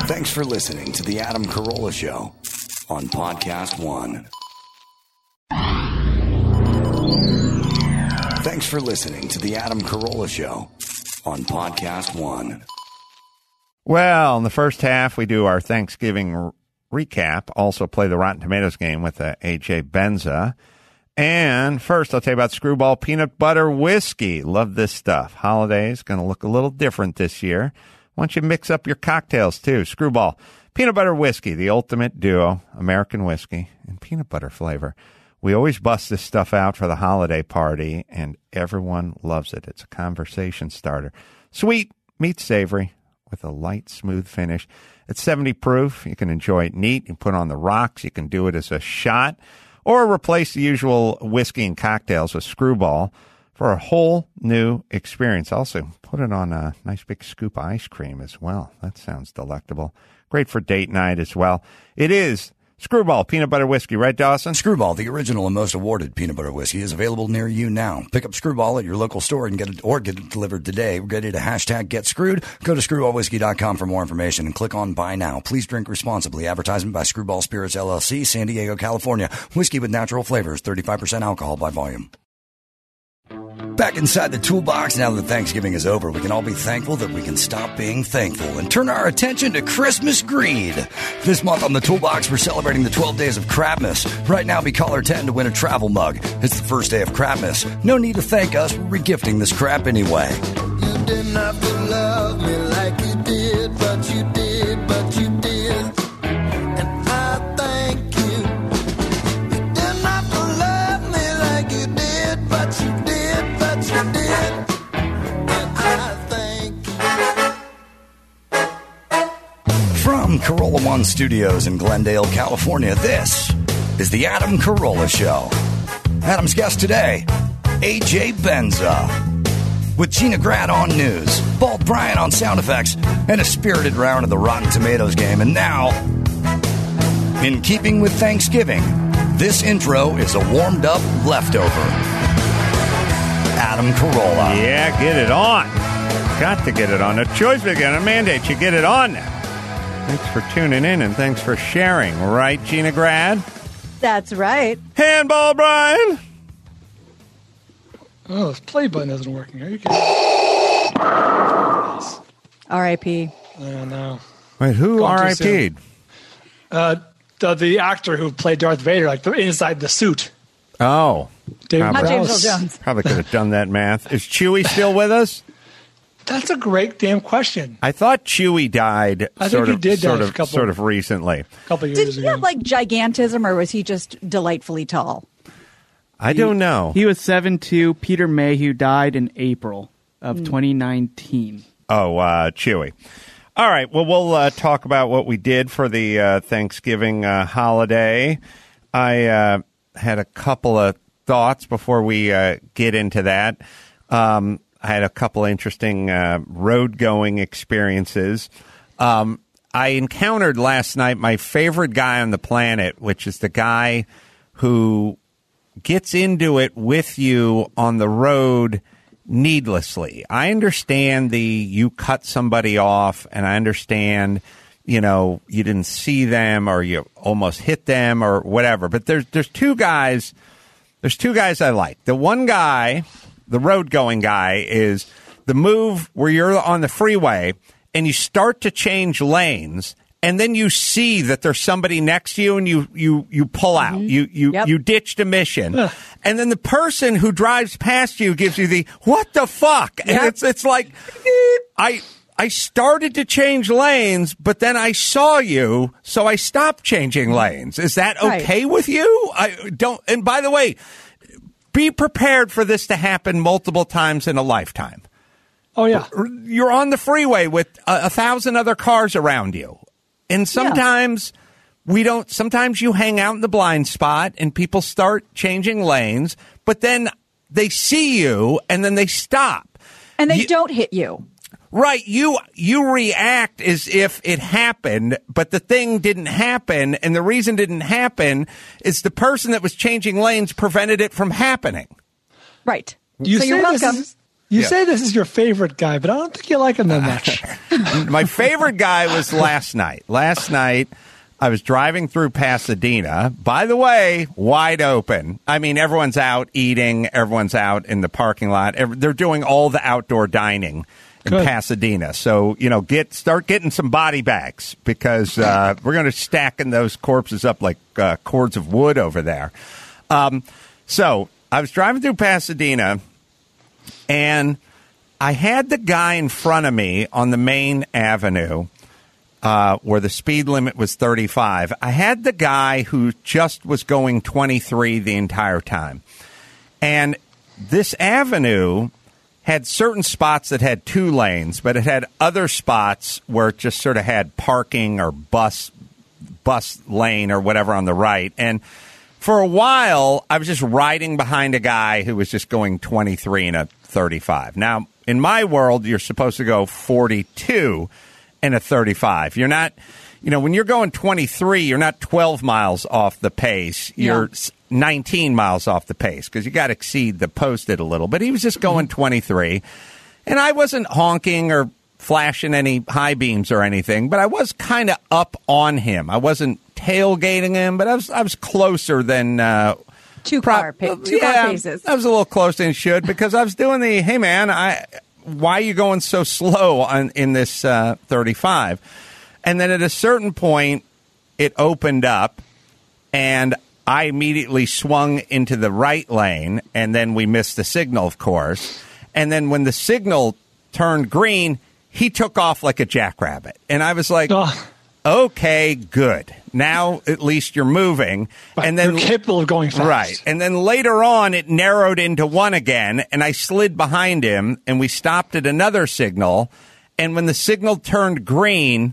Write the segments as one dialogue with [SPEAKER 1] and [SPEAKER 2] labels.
[SPEAKER 1] Thanks for listening to The Adam Carolla Show on Podcast One. Thanks for listening to The Adam Carolla Show on Podcast One.
[SPEAKER 2] Well, in the first half, we do our Thanksgiving recap. Also play the Rotten Tomatoes game with AJ Benza. And first, I'll tell you about Screwball Peanut Butter Whiskey. Love this stuff. Holidays going to look a little different this year. Why don't you mix up your cocktails, too? Screwball Peanut Butter Whiskey, the ultimate duo, American whiskey and peanut butter flavor. We always bust this stuff out for the holiday party, and everyone loves it. It's a conversation starter. Sweet meets savory with a light, smooth finish. It's 70 proof. You can enjoy it neat. You can put it on the rocks. You can do it as a shot or replace the usual whiskey and cocktails with Screwball for a whole new experience. Also, put it on a nice big scoop of ice cream as well. That sounds delectable. Great for date night as well. It is Screwball Peanut Butter Whiskey, right, Dawson?
[SPEAKER 1] Screwball, the original and most awarded peanut butter whiskey, is available near you now. Pick up Screwball at your local store and get it delivered today. We're ready to hashtag Get Screwed. Go to screwballwhiskey.com for more information and click on Buy Now. Please drink responsibly. Advertisement by Screwball Spirits, LLC, San Diego, California. Whiskey with natural flavors, 35% alcohol by volume. Back inside the toolbox, now that Thanksgiving is over, we can all be thankful that we can stop being thankful and turn our attention to Christmas greed. This month on the Toolbox, we're celebrating the 12 days of Crapmas. Right now, be caller 10 to win a travel mug. It's the first day of Crapmas. No need to thank us. We're regifting this crap anyway.
[SPEAKER 3] You didn't have to love me like you did, but you did, but you did. And I thank you. You didn't have to love me like you did, but you did.
[SPEAKER 1] From Carolla One Studios in Glendale, California, this is the Adam Carolla Show. Adam's guest today, AJ Benza, with Gina Grad on news, Bald Brian on sound effects, and a spirited round of the Rotten Tomatoes game. And now, in keeping with Thanksgiving, this intro is a warmed-up leftover. Adam Carolla.
[SPEAKER 2] Yeah, get it on. Got to get it on. A choice again, a mandate. You get it on now. Thanks for tuning in and thanks for sharing. Right, Gina Grad?
[SPEAKER 4] That's right.
[SPEAKER 2] Handball, Brian.
[SPEAKER 5] Oh, this play button isn't working. Are you kidding?
[SPEAKER 4] R.I.P.
[SPEAKER 5] Oh, no.
[SPEAKER 2] Wait, who R.I.P'd?
[SPEAKER 5] The actor who played Darth Vader, like inside the suit.
[SPEAKER 2] Oh.
[SPEAKER 5] David
[SPEAKER 4] Not James
[SPEAKER 5] Prowse.
[SPEAKER 4] Earl Jones.
[SPEAKER 2] Probably could have done that math. Is Chewie still with us?
[SPEAKER 5] That's a great damn question.
[SPEAKER 2] I thought Chewie died
[SPEAKER 5] I think he did die
[SPEAKER 2] sort of recently.
[SPEAKER 5] A couple
[SPEAKER 4] Did
[SPEAKER 5] years
[SPEAKER 4] he
[SPEAKER 5] ago.
[SPEAKER 4] have like gigantism or was he just delightfully tall?
[SPEAKER 2] I don't know.
[SPEAKER 6] He was 7'2". Peter Mayhew died in April of 2019.
[SPEAKER 2] Oh, Chewie. All right. Well, we'll talk about what we did for the Thanksgiving holiday. I had a couple of thoughts before we get into that. I had a couple interesting road-going experiences. I encountered last night my favorite guy on the planet, which is the guy who gets into it with you on the road needlessly. I understand you cut somebody off, and I understand, you didn't see them or you almost hit them or whatever. But there's two guys. There's two guys I like. The one guy, the road-going guy, is the move where you're on the freeway and you start to change lanes, and then you see that there's somebody next to you, and you pull out. You ditched a mission, and then the person who drives past you gives you the "what the fuck?" And it's like I started to change lanes, but then I saw you, so I stopped changing lanes. Is that okay with you? I don't. And by the way, be prepared for this to happen multiple times in a lifetime.
[SPEAKER 5] Oh, yeah.
[SPEAKER 2] You're on the freeway with 1,000 other cars around you. And sometimes sometimes you hang out in the blind spot and people start changing lanes, but then they see you and then they stop.
[SPEAKER 4] And they don't hit you.
[SPEAKER 2] Right. You react as if it happened, but the thing didn't happen. And the reason it didn't happen is the person that was changing lanes prevented it from happening.
[SPEAKER 4] Right.
[SPEAKER 5] You're welcome. You say this is your favorite guy, but I don't think you like him that much.
[SPEAKER 2] My favorite guy was last night. Last night, I was driving through Pasadena. By the way, wide open. I mean, everyone's out eating. Everyone's out in the parking lot. They're doing all the outdoor dining in Pasadena. So, start getting some body bags because we're going to stacking those corpses up like cords of wood over there. So I was driving through Pasadena, and I had the guy in front of me on the main avenue where the speed limit was 35. I had the guy who just was going 23 the entire time. And this avenue had certain spots that had 2 lanes, but it had other spots where it just sort of had parking or bus lane or whatever on the right. And for a while, I was just riding behind a guy who was just going 23 and a 35. Now, in my world, you're supposed to go 42 and a 35. You're not, when you're going 23, you're not 12 miles off the pace. You're 19 miles off the pace because you got to exceed the posted a little. But he was just going 23. And I wasn't honking or flashing any high beams or anything, but I was kind of up on him. I wasn't tailgating him, but I was closer than...
[SPEAKER 4] Two car paces.
[SPEAKER 2] I was a little closer than should because I was doing the, hey, man, why are you going so slow in this 35? And then at a certain point, it opened up, and I immediately swung into the right lane, and then we missed the signal, of course. And then when the signal turned green, he took off like a jackrabbit. And I was like, okay, good. Now at least you're moving.
[SPEAKER 5] And then you're capable of going fast.
[SPEAKER 2] Right. And then later on, it narrowed into 1 again, and I slid behind him, and we stopped at another signal. And when the signal turned green,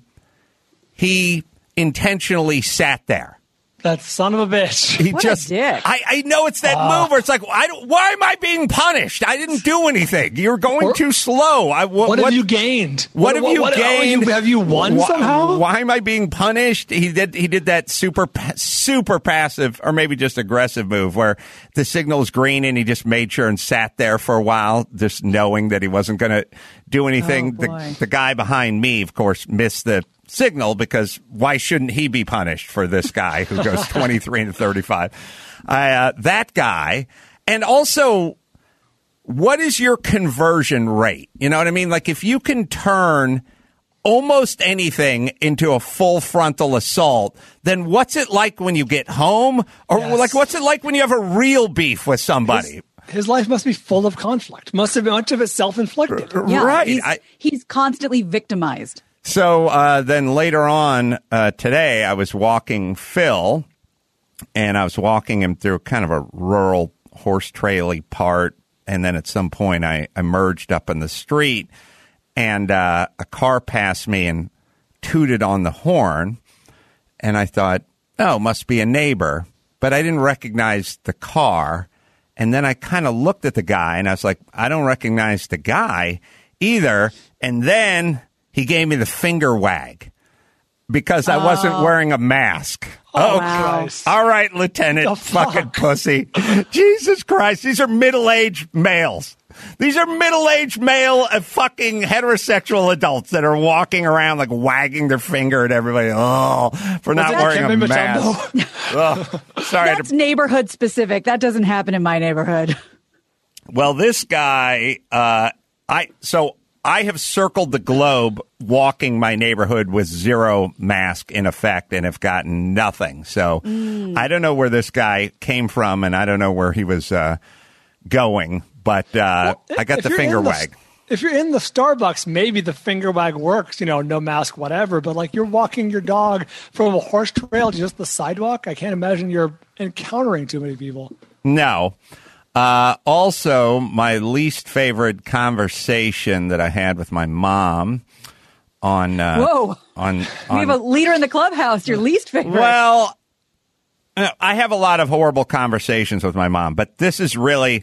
[SPEAKER 2] he intentionally sat there.
[SPEAKER 5] That son of a bitch.
[SPEAKER 2] He
[SPEAKER 4] What
[SPEAKER 2] just,
[SPEAKER 4] a dick.
[SPEAKER 2] I know it's that move where it's like, why am I being punished? I didn't do anything. You're going too slow.
[SPEAKER 5] What have you gained?
[SPEAKER 2] What have you gained?
[SPEAKER 5] Have you won somehow?
[SPEAKER 2] Why am I being punished? He did that super passive or maybe just aggressive move where the signal is green and he just made sure and sat there for a while, just knowing that he wasn't going to do anything. The guy behind me, of course, missed the signal because why shouldn't he be punished for this guy who goes 23 and 35? That guy. And also, what is your conversion rate? You know what I mean? Like if you can turn almost anything into a full frontal assault, then what's it like when you get home? Or like what's it like when you have a real beef with somebody?
[SPEAKER 5] His life must be full of conflict. Must have been much of it self-inflicted.
[SPEAKER 4] Yeah,
[SPEAKER 2] Right.
[SPEAKER 4] He's constantly victimized.
[SPEAKER 2] So then later on today, I was walking Phil, and I was walking him through kind of a rural horse-traily part, and then at some point I emerged up in the street, and a car passed me and tooted on the horn, and I thought, oh, must be a neighbor, but I didn't recognize the car, and then I kind of looked at the guy, and I was like, I don't recognize the guy either, and then... he gave me the finger wag because I wasn't wearing a mask.
[SPEAKER 5] Oh, Christ.
[SPEAKER 2] All right, Lieutenant fucking pussy. Jesus Christ. These are middle-aged males. These are middle-aged male fucking heterosexual adults that are walking around like wagging their finger at everybody. Oh, for not wearing a mask. Sorry.
[SPEAKER 4] That's neighborhood specific. That doesn't happen in my neighborhood.
[SPEAKER 2] Well, this guy, I have circled the globe walking my neighborhood with zero mask in effect and have gotten nothing. So I don't know where this guy came from and I don't know where he was going, but I got the finger wag.
[SPEAKER 5] If you're in the Starbucks, maybe the finger wag works, no mask, whatever. But like you're walking your dog from a horse trail to just the sidewalk, I can't imagine you're encountering too many people.
[SPEAKER 2] No. Also, my least favorite conversation that I had with my mom on
[SPEAKER 4] Whoa. We have a leader in the clubhouse, your least favorite.
[SPEAKER 2] Well, I have a lot of horrible conversations with my mom, but this is really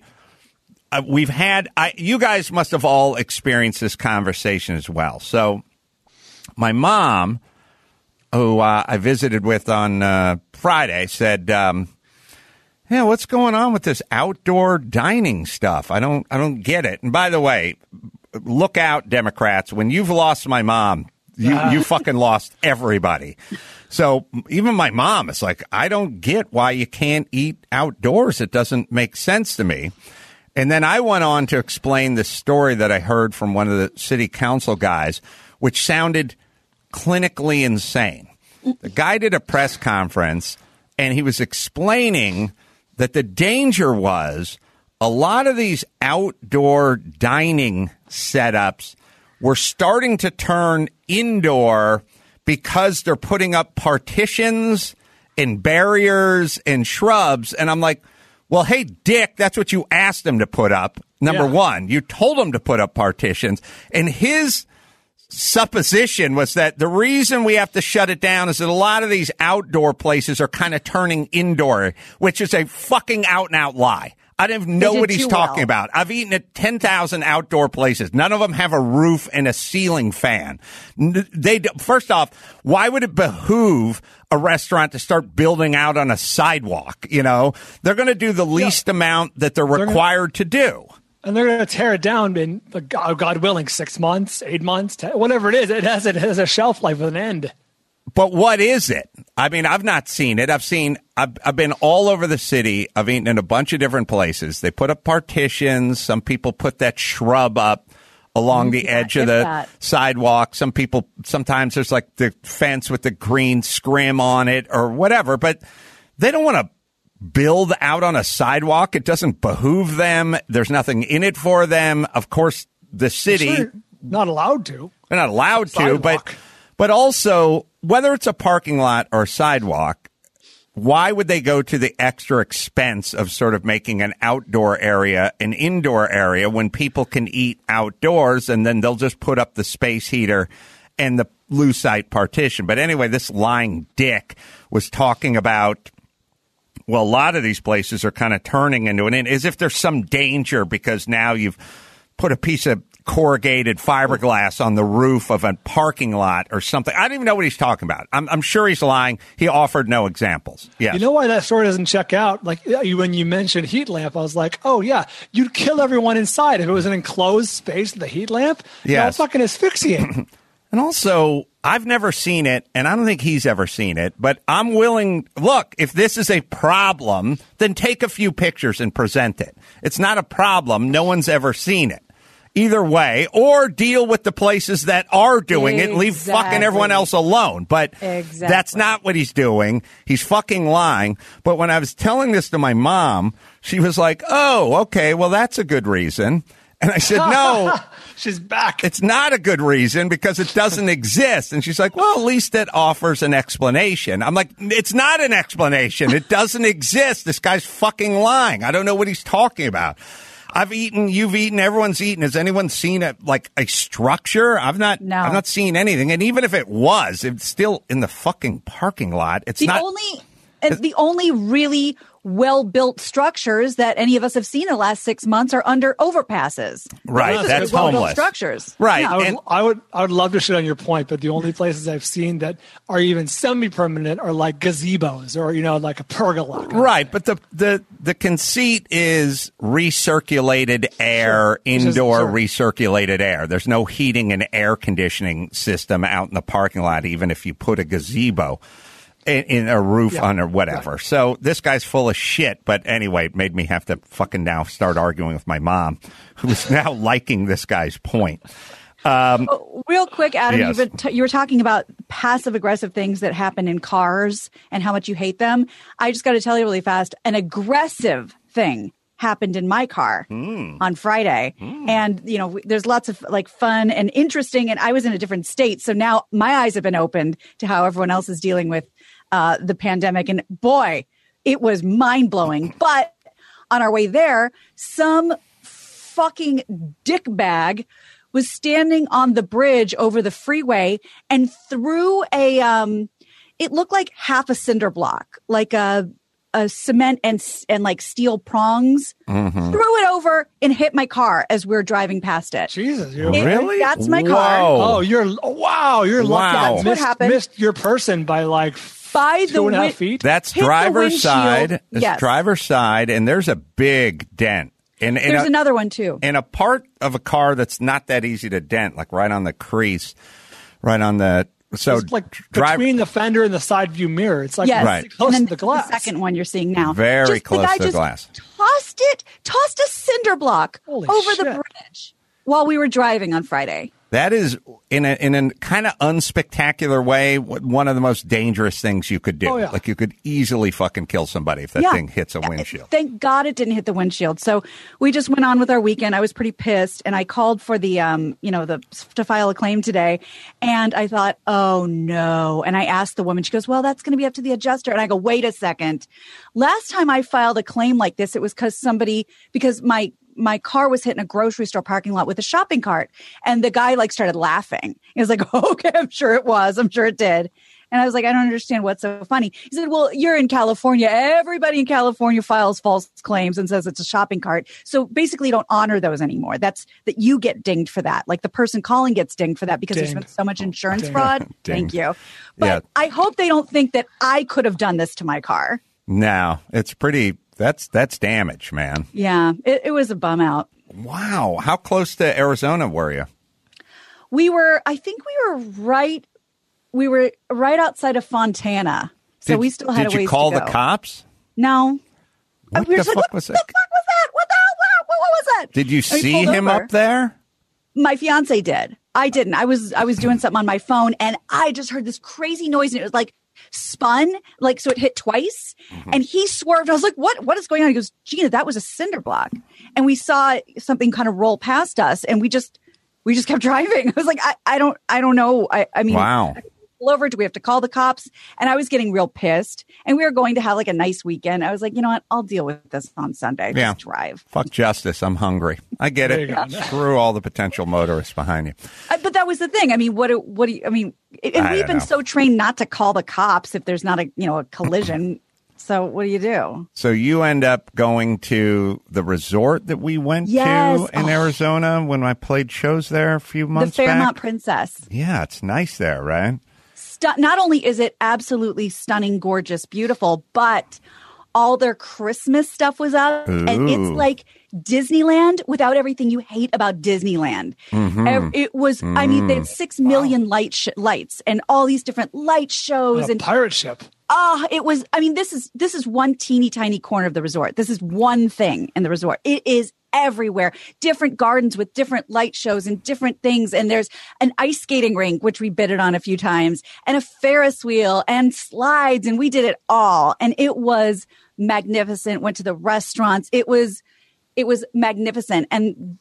[SPEAKER 2] you guys must have all experienced this conversation as well. So my mom, who I visited with on Friday, said, yeah, what's going on with this outdoor dining stuff? I don't get it. And by the way, look out, Democrats. When you've lost my mom, you fucking lost everybody. So even my mom is like, I don't get why you can't eat outdoors. It doesn't make sense to me. And then I went on to explain the story that I heard from one of the city council guys, which sounded clinically insane. The guy did a press conference, and he was explaining that the danger was a lot of these outdoor dining setups were starting to turn indoor because they're putting up partitions and barriers and shrubs. And I'm like, well, hey, Dick, that's what you asked them to put up. Number one, you told them to put up partitions. And his supposition was that the reason we have to shut it down is that a lot of these outdoor places are kind of turning indoor, which is a fucking out-and-out lie. I don't even know what he's talking about. I've eaten at 10,000 outdoor places. None of them have a roof and a ceiling fan. First off, why would it behoove a restaurant to start building out on a sidewalk? You know, they're going to do the least amount that they're required to do.
[SPEAKER 5] And they're going to tear it down in, God willing, 6 months, 8 months, 10, whatever it is. It has a shelf life with an end.
[SPEAKER 2] But what is it? I mean, I've not seen it. I've been all over the city. I've eaten in a bunch of different places. They put up partitions. Some people put that shrub up along the edge of the sidewalk. Sometimes there's like the fence with the green scrim on it or whatever. But they don't want to build out on a sidewalk. It doesn't behoove them. There's nothing in it for them. Of course, the city.
[SPEAKER 5] Sure, not allowed to.
[SPEAKER 2] They're not allowed to, but also, whether it's a parking lot or a sidewalk, why would they go to the extra expense of sort of making an outdoor area an indoor area when people can eat outdoors, and then they'll just put up the space heater and the lucite partition? But anyway, this lying dick was talking about, well, a lot of these places are kind of turning into an inn, as if there's some danger because now you've put a piece of corrugated fiberglass on the roof of a parking lot or something. I don't even know what he's talking about. I'm sure he's lying. He offered no examples. Yes.
[SPEAKER 5] You know why that story doesn't check out? Like when you mentioned heat lamp, I was like, oh yeah, you'd kill everyone inside if it was an enclosed space with a heat lamp.
[SPEAKER 2] Yes.
[SPEAKER 5] No, fucking asphyxiate.
[SPEAKER 2] And also, I've never seen it, and I don't think he's ever seen it, but I'm willing. Look, if this is a problem, then take a few pictures and present it. It's not a problem. No one's ever seen it. Either way, or deal with the places that are doing it and leave fucking everyone else alone. But that's not what he's doing. He's fucking lying. But when I was telling this to my mom, she was like, oh, okay, well, that's a good reason. And I said, no.
[SPEAKER 5] She's back.
[SPEAKER 2] It's not a good reason because it doesn't exist. And she's like, well, at least it offers an explanation. I'm like, it's not an explanation. It doesn't exist. This guy's fucking lying. I don't know what he's talking about. I've eaten, you've eaten, everyone's eaten. Has anyone seen a structure? I've not seen anything. And even if it was, it's still in the fucking parking lot. It's
[SPEAKER 4] the only really well-built structures that any of us have seen in the last 6 months are under overpasses.
[SPEAKER 2] Right, that's homeless
[SPEAKER 4] structures.
[SPEAKER 2] Right.
[SPEAKER 5] Yeah, I would love to shit on your point, but the only places I've seen that are even semi-permanent are like gazebos or like a pergola.
[SPEAKER 2] Right, but the conceit is recirculated air, indoor recirculated air. There's no heating and air conditioning system out in the parking lot, even if you put a gazebo in a roof on or whatever. Right. So this guy's full of shit. But anyway, it made me have to fucking now start arguing with my mom, who's now liking this guy's point.
[SPEAKER 4] Real quick, Adam,
[SPEAKER 2] yes.
[SPEAKER 4] You were talking about passive aggressive things that happen in cars and how much you hate them. I just got to tell you really fast, an aggressive thing happened in my car on Friday. And, there's lots of fun and interesting. And I was in a different state. So now my eyes have been opened to how everyone else is dealing with the pandemic. And boy, it was mind blowing. But on our way there, some fucking dickbag was standing on the bridge over the freeway and threw it looked like half a cinder block, like a cement and steel prongs, threw it over and hit my car as we were driving past it.
[SPEAKER 5] Jesus,
[SPEAKER 2] really?
[SPEAKER 4] That's my car.
[SPEAKER 5] Oh, you're lucky.
[SPEAKER 4] That's what happened.
[SPEAKER 5] Missed your person by by 2.5 feet.
[SPEAKER 2] That's driver's side. It's driver's side, and there's a big dent.
[SPEAKER 4] There's another one too.
[SPEAKER 2] In a part of a car that's not that easy to dent, like right on the crease, right on the
[SPEAKER 5] It's like between the fender and the side view mirror. It's like
[SPEAKER 4] yes.
[SPEAKER 2] Right.
[SPEAKER 5] close
[SPEAKER 4] and then
[SPEAKER 5] to the glass.
[SPEAKER 4] The second one you're seeing now.
[SPEAKER 2] Very close
[SPEAKER 4] the guy
[SPEAKER 2] to the glass.
[SPEAKER 4] Tossed a cinder block
[SPEAKER 5] Holy
[SPEAKER 4] over the
[SPEAKER 5] shit.
[SPEAKER 4] bridge while we were driving on Friday.
[SPEAKER 2] That is, in a kind of unspectacular way, one of the most dangerous things you could do.
[SPEAKER 5] Oh, yeah.
[SPEAKER 2] Like you could easily fucking kill somebody if that thing hits a windshield.
[SPEAKER 4] Thank God it didn't hit the windshield. So we just went on with our weekend. I was pretty pissed, and I called for the to file a claim today. And I thought, oh no. And I asked the woman. She goes, well, that's going to be up to the adjuster. And I go, wait a second. Last time I filed a claim like this, it was because my car was hit in a grocery store parking lot with a shopping cart. And the guy started laughing. He was like, okay, I'm sure it was. I'm sure it did. And I was like, I don't understand what's so funny. He said, well, you're in California. Everybody in California files false claims and says it's a shopping cart. So basically you don't honor those anymore. That you get dinged for that. Like the person calling gets dinged for that because there's been so much insurance fraud. Thank you. But I hope they don't think that I could have done this to my car.
[SPEAKER 2] No, it's pretty... That's damage, man.
[SPEAKER 4] Yeah, it was a bum out.
[SPEAKER 2] Wow. How close to Arizona were you?
[SPEAKER 4] I think we were right outside of Fontana. So we still had a ways to go.
[SPEAKER 2] Did you call the cops?
[SPEAKER 4] No.
[SPEAKER 2] What
[SPEAKER 4] we
[SPEAKER 2] the
[SPEAKER 4] were just
[SPEAKER 2] fuck
[SPEAKER 4] like,
[SPEAKER 2] was
[SPEAKER 4] what
[SPEAKER 2] that?
[SPEAKER 4] the fuck was that? What was that?
[SPEAKER 2] Did you
[SPEAKER 4] And we
[SPEAKER 2] see
[SPEAKER 4] pulled
[SPEAKER 2] him
[SPEAKER 4] over.
[SPEAKER 2] up there?
[SPEAKER 4] My fiance did. I didn't. I was doing something on my phone and I just heard this crazy noise and it was like spun, so it hit twice. And he swerved. I was like, what is going on? He goes, Gina, that was a cinder block. And we saw something kind of roll past us and we just kept driving. I was like, I don't know. I mean,
[SPEAKER 2] wow.
[SPEAKER 4] Pull over. Do we have to call the cops? And I was getting real pissed. And we were going to have a nice weekend. I was like, you know what? I'll deal with this on Sunday.
[SPEAKER 2] Yeah.
[SPEAKER 4] Just drive.
[SPEAKER 2] Fuck justice. I'm hungry. I get it. Screw all the potential motorists behind you.
[SPEAKER 4] But that was the thing. I mean, what do you? I mean, and we've been so trained not to call the cops if there's not a collision. So what do you do?
[SPEAKER 2] So you end up going to the resort that we went to in Arizona when I played shows there a few months back.
[SPEAKER 4] The Fairmont Princess.
[SPEAKER 2] Yeah, it's nice there, right?
[SPEAKER 4] Not only is it absolutely stunning, gorgeous, beautiful, but all their Christmas stuff was up.
[SPEAKER 2] Ooh.
[SPEAKER 4] And it's like Disneyland without everything you hate about Disneyland. It was, I mean, they had 6 million lights and all these different light shows.
[SPEAKER 5] And a pirate ship.
[SPEAKER 4] It was, I mean, this is one teeny tiny corner of the resort. This is one thing in the resort. It is everywhere. Different gardens with different light shows and different things. And there's an ice skating rink, which we bidded on a few times, and a Ferris wheel and slides. And we did it all. And it was magnificent. Went to the restaurants. It was magnificent. And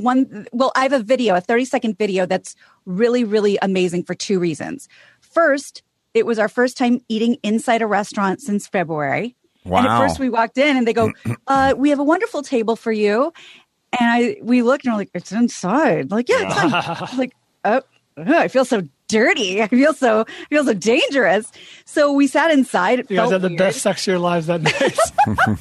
[SPEAKER 4] I have a 30-second video that's really, really amazing for two reasons. First, it was our first time eating inside a restaurant since February.
[SPEAKER 2] Wow.
[SPEAKER 4] And at first we walked in and they go, we have a wonderful table for you. And we looked and we're like, it's inside. Like, yeah, it's fine. I was like, I feel so dirty. I feel so dangerous. So we sat inside. It
[SPEAKER 5] You guys
[SPEAKER 4] felt
[SPEAKER 5] had the
[SPEAKER 4] weird.
[SPEAKER 5] best sex of your lives that night.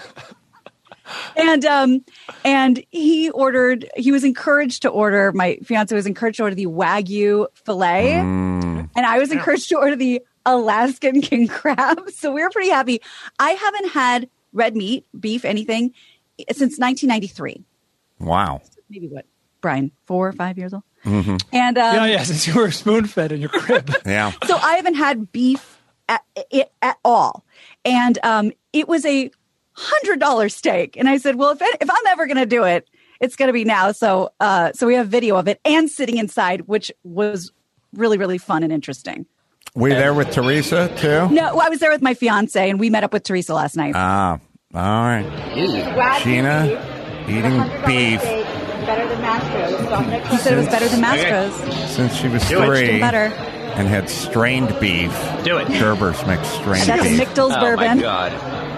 [SPEAKER 4] And he was encouraged to order, my fiance was encouraged to order the Wagyu filet. And I was encouraged to order the Alaskan king crab. So we were pretty happy. I haven't had red meat, beef, anything since 1993.
[SPEAKER 2] Wow.
[SPEAKER 4] Maybe what, Brian, 4 or 5 years old?
[SPEAKER 2] Mm-hmm.
[SPEAKER 4] And
[SPEAKER 5] since you were spoon-fed in your crib.
[SPEAKER 2] Yeah.
[SPEAKER 4] So I haven't had beef at all. And it was a $100 steak. And I said, well, if I'm ever going to do it, it's going to be now. So we have video of it and sitting inside, which was really, really fun and interesting.
[SPEAKER 2] Were you there with Teresa, too?
[SPEAKER 4] No, I was there with my fiance, and we met up with Teresa last night.
[SPEAKER 2] Ah, all right. Gina, eating beef
[SPEAKER 4] Better than Mastro's. He said it was better than Mastro's.
[SPEAKER 2] since she was
[SPEAKER 4] Even
[SPEAKER 2] 3
[SPEAKER 4] better.
[SPEAKER 2] and had strained beef.
[SPEAKER 7] Do it.
[SPEAKER 2] Gerber's makes strained
[SPEAKER 4] That's
[SPEAKER 2] beef.
[SPEAKER 4] Michtel's
[SPEAKER 7] Oh
[SPEAKER 4] bourbon.
[SPEAKER 7] my God.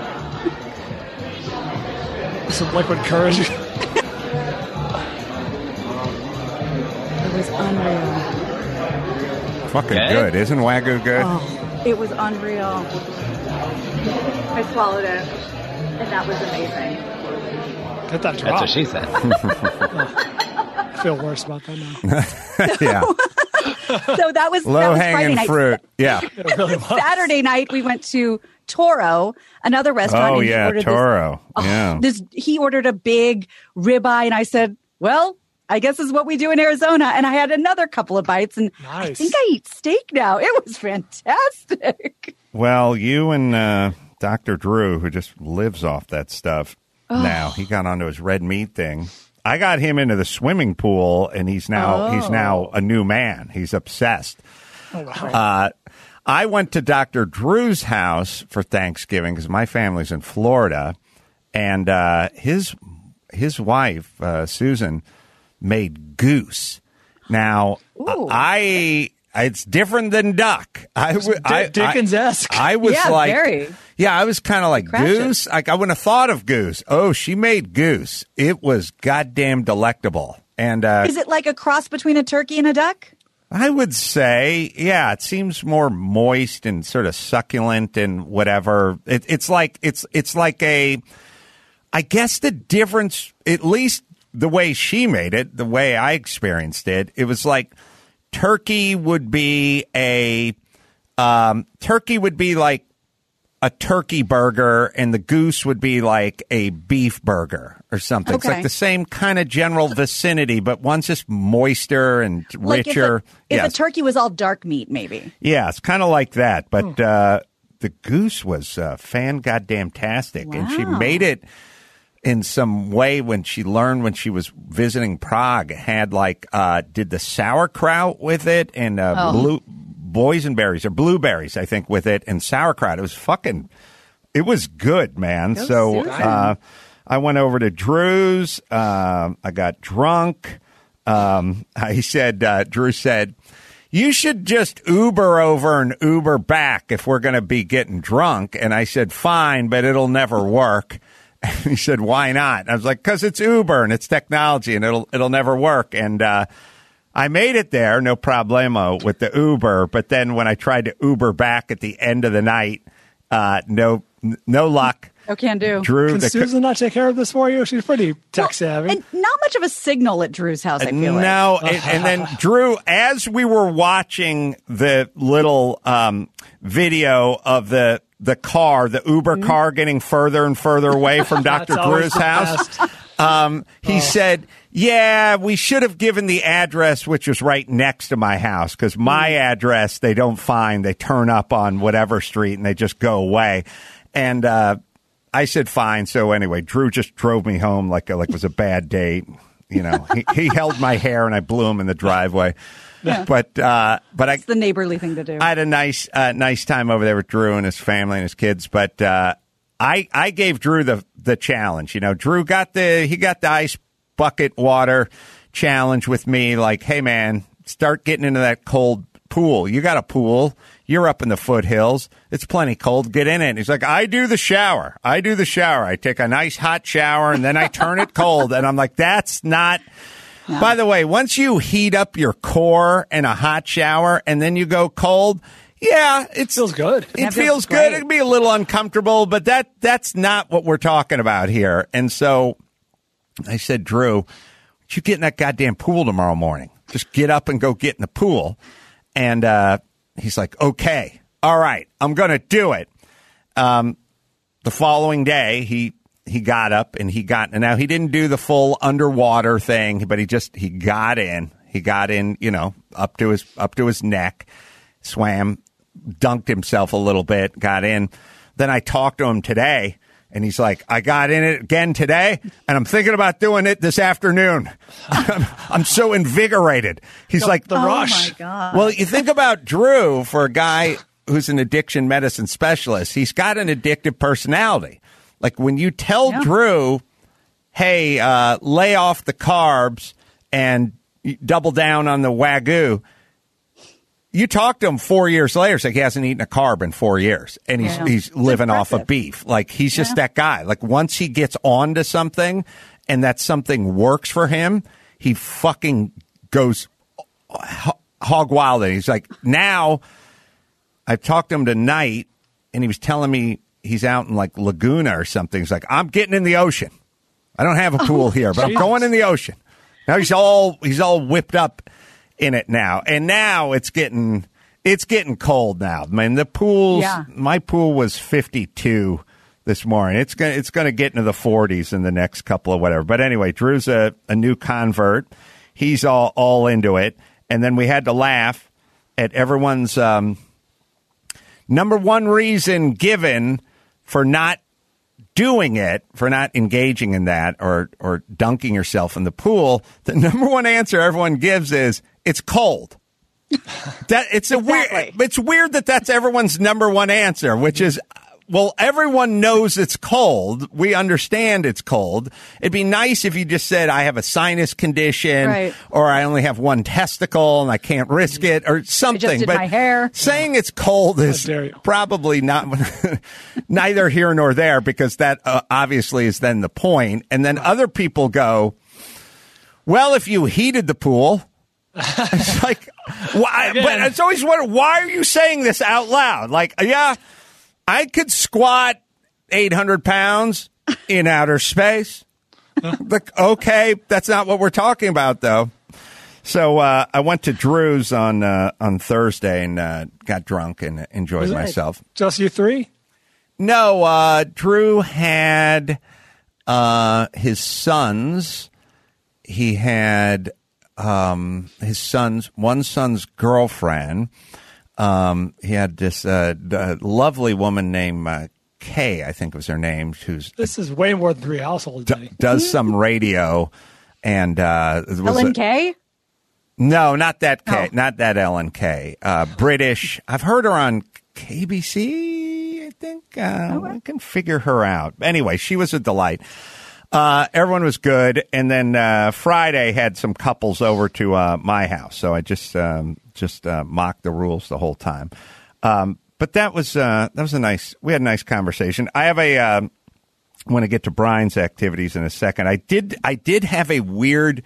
[SPEAKER 5] Some liquid courage.
[SPEAKER 4] It was unreal.
[SPEAKER 2] Fucking
[SPEAKER 7] Okay.
[SPEAKER 2] good. Isn't Wagyu good?
[SPEAKER 4] Oh, it was unreal. I swallowed it, and that was amazing.
[SPEAKER 5] Hit that
[SPEAKER 7] That's
[SPEAKER 5] drop.
[SPEAKER 7] what she said.
[SPEAKER 5] I feel worse about that now.
[SPEAKER 2] Yeah.
[SPEAKER 4] So that was
[SPEAKER 2] Low
[SPEAKER 4] Friday
[SPEAKER 2] hanging
[SPEAKER 4] night.
[SPEAKER 2] fruit. Yeah.
[SPEAKER 5] It really was.
[SPEAKER 4] Saturday night we went to Toro, another restaurant.
[SPEAKER 2] Oh,
[SPEAKER 4] and he
[SPEAKER 2] yeah,
[SPEAKER 4] ordered
[SPEAKER 2] Toro. Yeah.
[SPEAKER 4] He ordered a big ribeye, and I said, well, I guess this is what we do in Arizona. And I had another couple of bites, and I
[SPEAKER 5] Nice.
[SPEAKER 4] think I eat steak now. It was fantastic.
[SPEAKER 2] Well, you and Dr. Drew, who just lives off that stuff now, he got onto his red meat thing. I got him into the swimming pool, and he's now a new man. He's obsessed.
[SPEAKER 5] Oh, wow.
[SPEAKER 2] I went to Dr. Drew's house for Thanksgiving because my family's in Florida, and his wife, Susan, made goose. Now, it's different than duck.
[SPEAKER 5] Dickens-esque.
[SPEAKER 2] I was
[SPEAKER 4] Yeah,
[SPEAKER 2] like,
[SPEAKER 4] very.
[SPEAKER 2] yeah, I was kind of like goose. Like I wouldn't have thought of goose. Oh, she made goose. It was goddamn delectable. And
[SPEAKER 4] Is it like a cross between a turkey and a duck?
[SPEAKER 2] I would say, yeah, it seems more moist and sort of succulent and whatever. It's like a, I guess the difference, at least the way she made it, the way I experienced it, it was like turkey would be like a turkey burger, and the goose would be like a beef burger or something. It's like the same kind of general vicinity, but one's just moister and richer.
[SPEAKER 4] If a turkey was all dark meat, maybe.
[SPEAKER 2] Yeah, it's kind of like that. But the goose was fan-goddamn-tastic, and she made it in some way when she learned when she was visiting Prague. It had did the sauerkraut with it and boysenberries or blueberries, I think, with it, and sauerkraut. It was good, man. So I went over to Drew's. I got drunk. Drew said, you should just Uber over and Uber back if we're going to be getting drunk. And I said, fine, but it'll never work. And he said, why not? I was like, because it's Uber and it's technology and it'll never work. And I made it there, no problemo, with the Uber. But then when I tried to Uber back at the end of the night, no luck.
[SPEAKER 4] Oh, can do.
[SPEAKER 2] Drew,
[SPEAKER 5] Can Susan not take care of this for you? She's pretty tech savvy.
[SPEAKER 4] And not much of a signal at Drew's house, I feel like.
[SPEAKER 2] No, and then Drew, as we were watching the little video of the car, the Uber car getting further and further away from Dr. Drew's house, he said, yeah, we should have given the address, which was right next to my house, because my address, they don't find. They turn up on whatever street and they just go away. And I said, fine. So anyway, Drew just drove me home like it was a bad date. You know, he held my hair and I blew him in the driveway.
[SPEAKER 4] Yeah.
[SPEAKER 2] But
[SPEAKER 4] it's the neighborly thing to do.
[SPEAKER 2] I had a nice time over there with Drew and his family and his kids. But I gave Drew the challenge. You know, Drew got the ice bucket water challenge with me. Like, hey man, start getting into that cold pool. You got a pool. You're up in the foothills. It's plenty cold. Get in it. And he's like, I do the shower. I take a nice hot shower and then I turn it cold. And I'm like, that's not. No. By the way, once you heat up your core in a hot shower and then you go cold, yeah, it
[SPEAKER 5] feels good.
[SPEAKER 2] It feels good. It'd be a little uncomfortable, but that's not what we're talking about here. And so I said, Drew, you get in that goddamn pool tomorrow morning. Just get up and go get in the pool. And he's like, okay, all right, I'm going to do it. The following day, he got up and now he didn't do the full underwater thing, but he got in. He got in, you know, up to his neck, swam, dunked himself a little bit, got in. Then I talked to him today. And he's like, I got in it again today, and I'm thinking about doing it this afternoon. I'm so invigorated. He's like,
[SPEAKER 5] the rush.
[SPEAKER 4] Oh, my God.
[SPEAKER 2] Well, you think about Drew, for a guy who's an addiction medicine specialist, he's got an addictive personality. Like when you tell Drew, hey, lay off the carbs and double down on the Wagyu, you talk to him 4 years later, it's like he hasn't eaten a carb in 4 years, and he's living off of beef. Like he's just that guy. Like once he gets onto something and that something works for him, he fucking goes hog wild. And he's like, now I've talked to him tonight, and he was telling me he's out in like Laguna or something. He's like, I'm getting in the ocean. I don't have a pool here, but I'm going in the ocean. Now he's all whipped up in it now, and now it's getting It's getting cold now. Man, the pools, my pool was 52 this morning. It's gonna get into the 40s in the next couple of whatever. But anyway, Drew's a new convert. He's all into it. And then we had to laugh at everyone's number one reason given for not doing it, for not engaging in that or dunking yourself in the pool. The number one answer everyone gives is it's cold. It's weird that that's everyone's number one answer, which is, well, everyone knows it's cold. We understand it's cold. It'd be nice if you just said, I have a sinus condition, or I only have one testicle and I can't risk it, or something.
[SPEAKER 4] I just did my hair.
[SPEAKER 2] Saying it's cold is probably not neither here nor there, because that obviously is then the point. And then other people go, well, if you heated the pool. It's like, why? But it's always wondered, why are you saying this out loud? Like, yeah, I could squat 800 pounds in outer space. Like, okay, that's not what we're talking about, though. So I went to Drew's on Thursday and got drunk and enjoyed myself.
[SPEAKER 5] Just you three?
[SPEAKER 2] No, Drew had his sons. He had one son's girlfriend. He had this lovely woman named Kay, I think was her name.
[SPEAKER 5] This is way more than three households.
[SPEAKER 2] Does some radio, and
[SPEAKER 4] Ellen Kay?
[SPEAKER 2] No, not that Kay, not that Ellen Kay. British. I've heard her on KBC. I think I can figure her out. Anyway, she was a delight. Everyone was good, and then Friday had some couples over to my house, so I just mocked the rules the whole time. But that was a nice. We had a nice conversation. I have I want to get to Brian's activities in a second. I did have a weird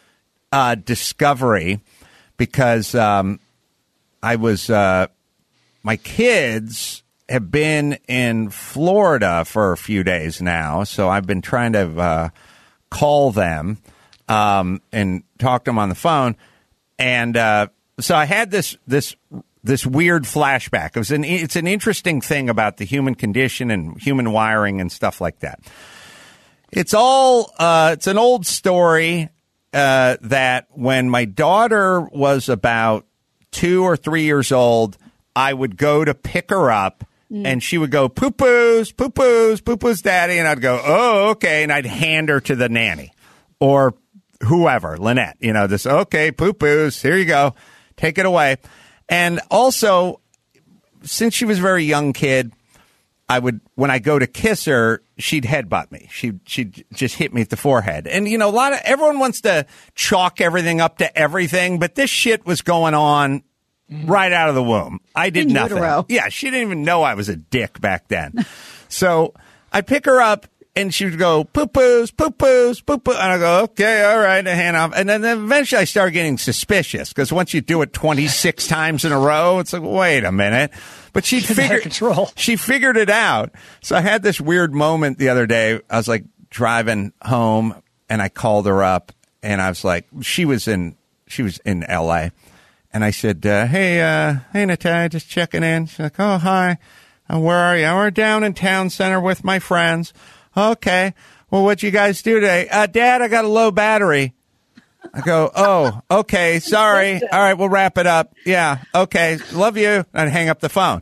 [SPEAKER 2] discovery because I was my kids have been in Florida for a few days now, so I've been trying to call them and talk to them on the phone, and so I had this weird flashback. It's an interesting thing about the human condition and human wiring and stuff like that. It's an old story that when my daughter was about 2 or 3 years old, I would go to pick her up. And she would go, poo-poos, poo-poos, poo-poos, daddy. And I'd go, oh, okay. And I'd hand her to the nanny or whoever, Lynette, okay, poo-poos, here you go. Take it away. And also, since she was a very young kid, when I go to kiss her, she'd headbutt me. She'd just hit me at the forehead. And, everyone wants to chalk everything up to everything, but this shit was going on right out of the womb. I did nothing. Yeah, she didn't even know I was a dick back then. So I'd pick her up, and she would go, poo-poos, poo-poos, poo-poo. And I go, okay, all right, a hand off. And then eventually I started getting suspicious, because once you do it 26 times in a row, it's like, wait a minute. But she figured it out. So I had this weird moment the other day. I was like driving home, and I called her up, and I was like, she was in L.A., and I said, hey, Natalia, just checking in. She's like, oh, hi. Where are you? We're down in town center with my friends. Okay. Well, what'd you guys do today? Dad, I got a low battery. I go, oh, okay. Sorry. All right. We'll wrap it up. Yeah. Okay. Love you. I'd hang up the phone.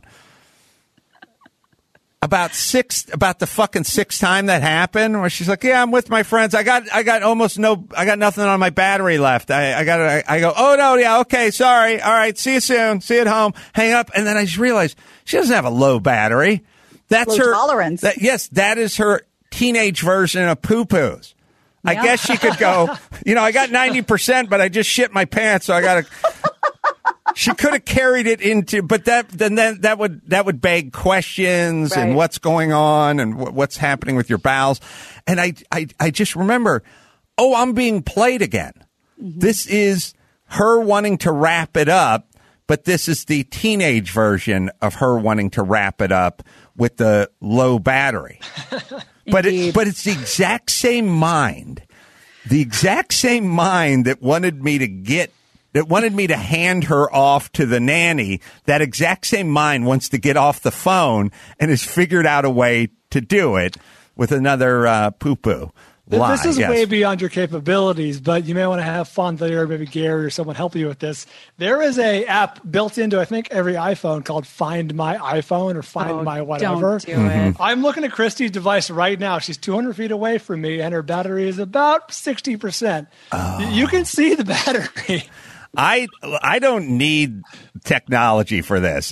[SPEAKER 2] About the fucking sixth time that happened, where she's like, yeah, I'm with my friends. I got nothing on my battery left. I go, oh no, yeah, okay, sorry. All right, see you soon. See you at home. Hang up. And then I just realized she doesn't have a low battery. That's
[SPEAKER 4] low
[SPEAKER 2] her
[SPEAKER 4] tolerance.
[SPEAKER 2] That is her teenage version of poo-poos. Yeah. I guess she could go, I got 90%, but I just shit my pants, so I got to. She could have carried it into, but that would beg questions and what's going on and what's happening with your bowels. And I just remember, I'm being played again. Mm-hmm. This is her wanting to wrap it up, but this is the teenage version of her wanting to wrap it up with the low battery. But it's the exact same mind that wanted me to get that wanted me to hand her off to the nanny, that exact same mind wants to get off the phone and has figured out a way to do it with another poo-poo.
[SPEAKER 5] This is
[SPEAKER 2] yes.
[SPEAKER 5] way beyond your capabilities, but you may want to have fun there. Maybe Gary or someone help you with this. There is a app built into, I think, every iPhone called Find My iPhone or Find My whatever.
[SPEAKER 4] Don't do it.
[SPEAKER 5] I'm looking at Christy's device right now. She's 200 feet away from me, and her battery is about 60%. You can see the battery.
[SPEAKER 2] I don't need technology for this.